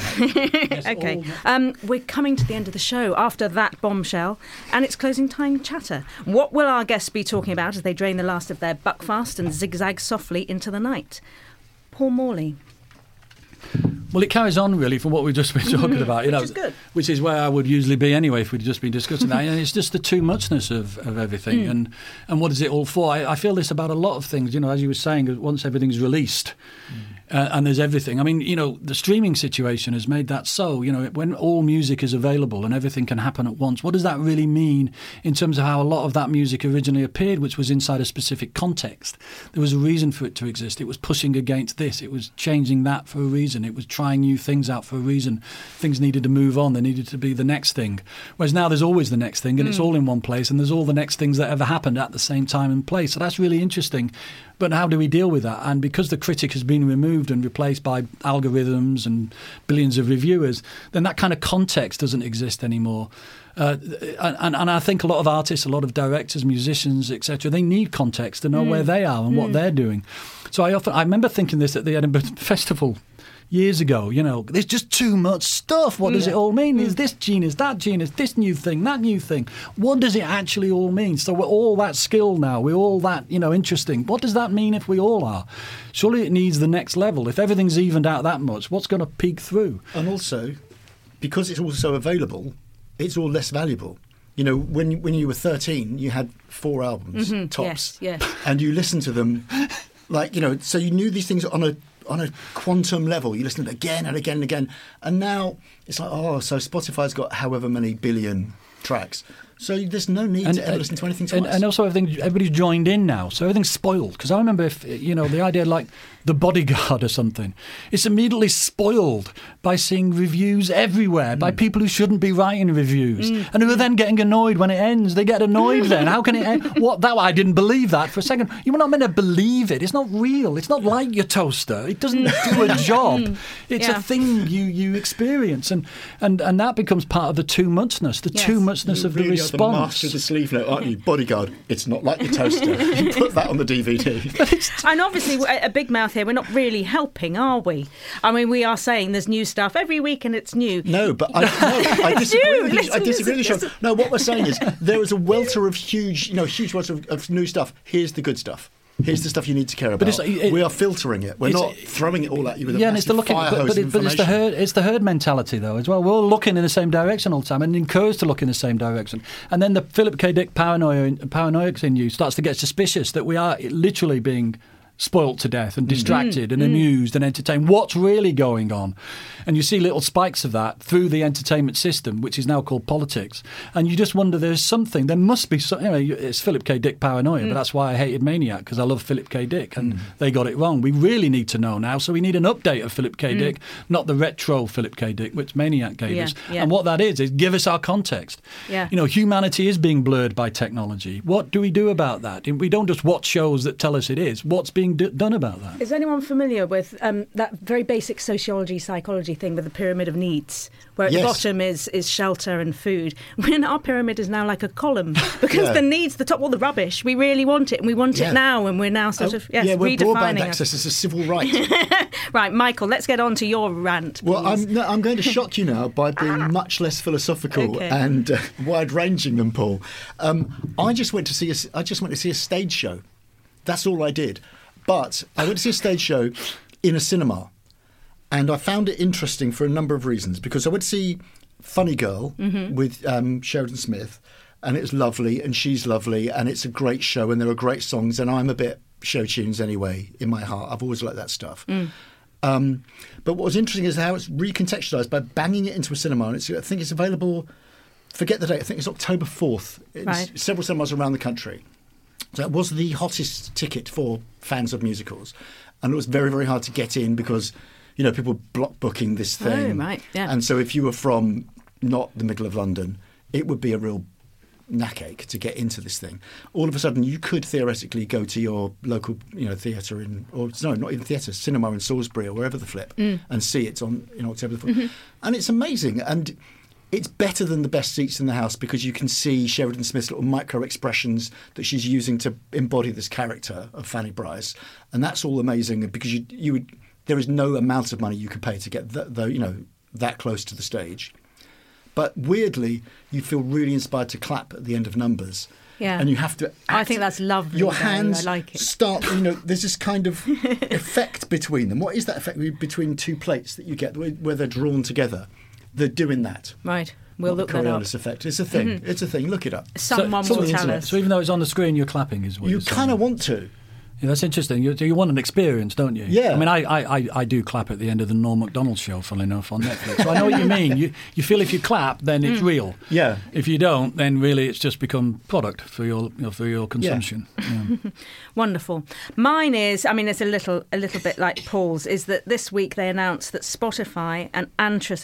Okay, um, we're coming to the end of the show after that bombshell and it's closing time chatter. What will our guests be talking about as they drain the last of their buckfast and zigzag softly into the night? Paul Morley. Well, it carries on really from what we've just been talking Mhm, about, you which know, is good. which is where I would usually be anyway if we'd just been discussing that. And it's just the too muchness of, of everything, Mm. and and what is it all for? I, I feel this about a lot of things. You know, as you were saying, once everything's released. Uh, and there's everything. I mean, you know, the streaming situation has made that so. You know, when all music is available and everything can happen at once, what does that really mean in terms of how a lot of that music originally appeared, which was inside a specific context? There was a reason for it to exist. It was pushing against this. It was changing that for a reason. It was trying new things out for a reason. Things needed to move on. There needed to be the next thing. Whereas now there's always the next thing, and Mm. it's all in one place, and there's all the next things that ever happened at the same time and place. So that's really interesting. But how do we deal with that? And because the critic has been removed and replaced by algorithms and billions of reviewers, then that kind of context doesn't exist anymore. Uh, and, and I think a lot of artists, a lot of directors, musicians, et cetera, they need context to know Mm. where they are and what Mm. they're doing. So I often I remember thinking this at the Edinburgh Festival years ago. You know, there's just too much stuff. What does Mm. it all mean? Is this genius, that genius, this new thing, that new thing? What does it actually all mean? So we're all that skilled now. We're all that, you know, interesting. What does that mean if we all are? Surely it needs the next level. If everything's evened out that much, what's going to peak through? And also, because it's also available, it's all less valuable. You know, when you, when you were thirteen, you had four albums, Mhm, tops. yes, yes. And you listened to them, like, you know, so you knew these things on a on a quantum level. You listened to it again and again and again. And now it's like, oh, so Spotify's got however many billion tracks. So there's no need And- to ever listen to anything twice. And, and also, everything, everybody's joined in now, so everything's spoiled. Because I remember, if you know, the idea like The Bodyguard or something, it's immediately spoiled by seeing reviews everywhere by people who shouldn't be writing reviews, Mm. and who are then getting annoyed when it ends. They get annoyed then. How can it end? What that? I didn't believe that for a second. You were not meant to believe it. It's not real. It's not like your toaster. It doesn't do a job. It's Yeah. a thing you, you experience, and, and and that becomes part of the too muchness, the Yes. too muchness You of the really are the master of the sleeve note, aren't you? Bodyguard, it's not like your toaster. You put that on the D V D. And obviously, a Big Mouth here, we're not really helping, are we? I mean, we are saying there's new stuff every week and it's new. No, but I, no, I disagree new. with you. Listen, I disagree listen, with you, Sean. No, what we're saying is there is a welter of huge, you know, huge welter of, of new stuff. Here's the good stuff. Here's the stuff you need to care about. But it's, it, we are filtering it. We're not throwing it all at you with a yeah, and it's the massive looking, fire but, hose but, of it, but it's the information. herd, it's the herd mentality though as well. We're all looking in the same direction all the time and encouraged to look in the same direction. And then the Philip K. Dick paranoia, paranoiacs in you starts to get suspicious that we are literally being spoilt to death and distracted mm. and mm. amused and entertained. What's really going on? And you see little spikes of that through the entertainment system, which is now called politics. And you just wonder, there's something, there must be something. You know, it's Philip K. Dick paranoia, mm. but that's why I hated Maniac, because I love Philip K. Dick, and mm. they got it wrong. We really need to know now, so we need an update of Philip K. Mm. Dick, not the retro Philip K. Dick, which Maniac gave yeah, us. Yeah. And what that is, is give us our context. Yeah. You know, humanity is being blurred by technology. What do we do about that? We don't just watch shows that tell us it is. What's being d- done about that? Is anyone familiar with um, that very basic sociology, psychology thing with the pyramid of needs, where at yes. the bottom is, is shelter and food? When our pyramid is now like a column, because yeah. the needs, the top, all the rubbish, we really want it, and we want yeah. it now, and we're now sort oh, of yes, yeah, we're redefining broadband us. access is a civil right. Right, Michael, let's get on to your rant, please. Well, I'm, no, I'm going to shock you now by being much less philosophical okay. and uh, wide-ranging than Paul. Um, I just went to see a, I just went to see a stage show. That's all I did. But I went to see a stage show in a cinema, and I found it interesting for a number of reasons. Because I went to see Funny Girl mm-hmm. with um, Sheridan Smith, and it was lovely, and she's lovely, and it's a great show, and there are great songs, and I'm a bit show tunes anyway in my heart. I've always liked that stuff. Mm. Um, but what was interesting is how it's recontextualised by banging it into a cinema, and it's, I think it's available, forget the date, I think it's October fourth. It's right. several cinemas around the country. So it was the hottest ticket for fans of musicals. And it was very, very hard to get in because, you know, people were block booking this thing. Oh, right, yeah. And so if you were from not the middle of London, it would be a real knackache to get into this thing. All of a sudden, you could theoretically go to your local, you know, theatre in, or no, not even theatre, cinema in Salisbury or wherever the flip, mm. and see it on in October the fourth. Mm-hmm. And it's amazing. And it's better than the best seats in the house because you can see Sheridan Smith's little micro expressions that she's using to embody this character of Fanny Bryce, and that's all amazing because you you would there is no amount of money you could pay to get that, though, you know, that close to the stage. But weirdly, you feel really inspired to clap at the end of numbers. Yeah. And you have to act, I think that's lovely. Your though. hands I like it. start, you know, there's this kind of effect between them. What is that effect between two plates that you get where they're drawn together? They're doing that. Right. We'll Not look the that up. Coriolis effect. It's a thing. Mm-hmm. It's a thing. Look it up. Someone so, will so tell us. So even though it's on the screen, you're clapping is what You you're saying. kind of want to. Yeah, that's interesting. You, you want an experience, don't you? Yeah. I mean, I, I, I, I do clap at the end of the Norm Macdonald show, funnily enough, on Netflix. So I know what you mean. You you feel if you clap, then it's mm. real. Yeah. If you don't, then really it's just become product for your you know, for your consumption. Yeah. Yeah. Wonderful. Mine is, I mean, it's a little a little bit like Paul's, is that this week they announced that Spotify and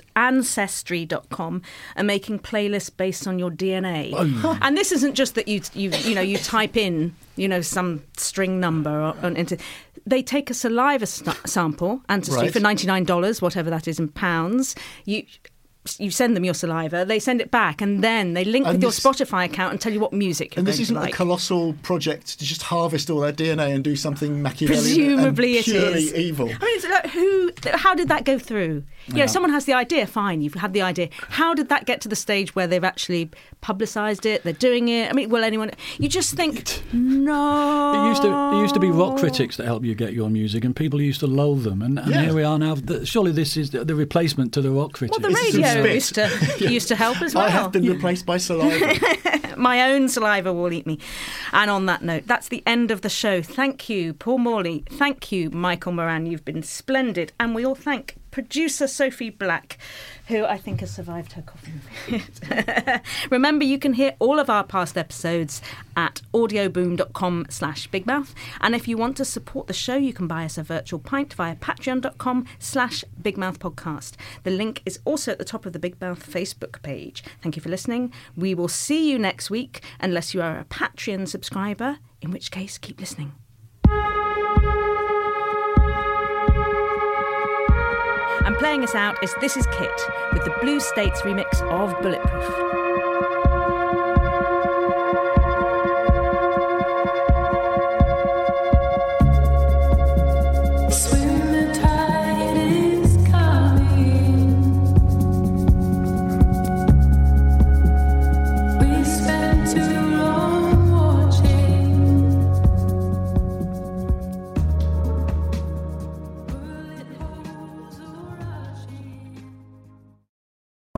Ancestry dot com are making playlists based on your D N A. Oh. And this isn't just that you you you know you type in you know some string number or, or into. They take a saliva st- sample, Ancestry, right. for ninety-nine dollars, whatever that is in pounds. You. You send them your saliva, they send it back, and then they link and with this, your Spotify account and tell you what music you're and going this isn't to like. a colossal project to just harvest all their D N A and do something Machiavellian Presumably and purely it is. evil. I mean, it's like, who? How did that go through? You know, Yeah. someone has the idea, fine, you've had the idea. How did that get to the stage where they've actually publicised it, they're doing it? I mean, will anyone... You just think, no... It used to it used to be rock critics that help you get your music, and people used to loathe them. And, and Yeah. here we are now. The, surely this is the, the replacement to the rock critics. Well, the This is radio spit. used to, used to help as well. I have been replaced by saliva. My own saliva will eat me. And on that note, that's the end of the show. Thank you, Paul Morley. Thank you, Michael Moran. You've been splendid. And we all thank producer Sophie Black, who I think has survived her coughing fit. Remember, you can hear all of our past episodes at audioboom.com slash bigmouth. And if you want to support the show, you can buy us a virtual pint via patreon.com slash bigmouthpodcast. The link is also at the top of the Big Mouth Facebook page. Thank you for listening. We will see you next week, unless you are a Patreon subscriber, in which case, keep listening. And playing us out is This Is Kit with the Blue States remix of Bulletproof.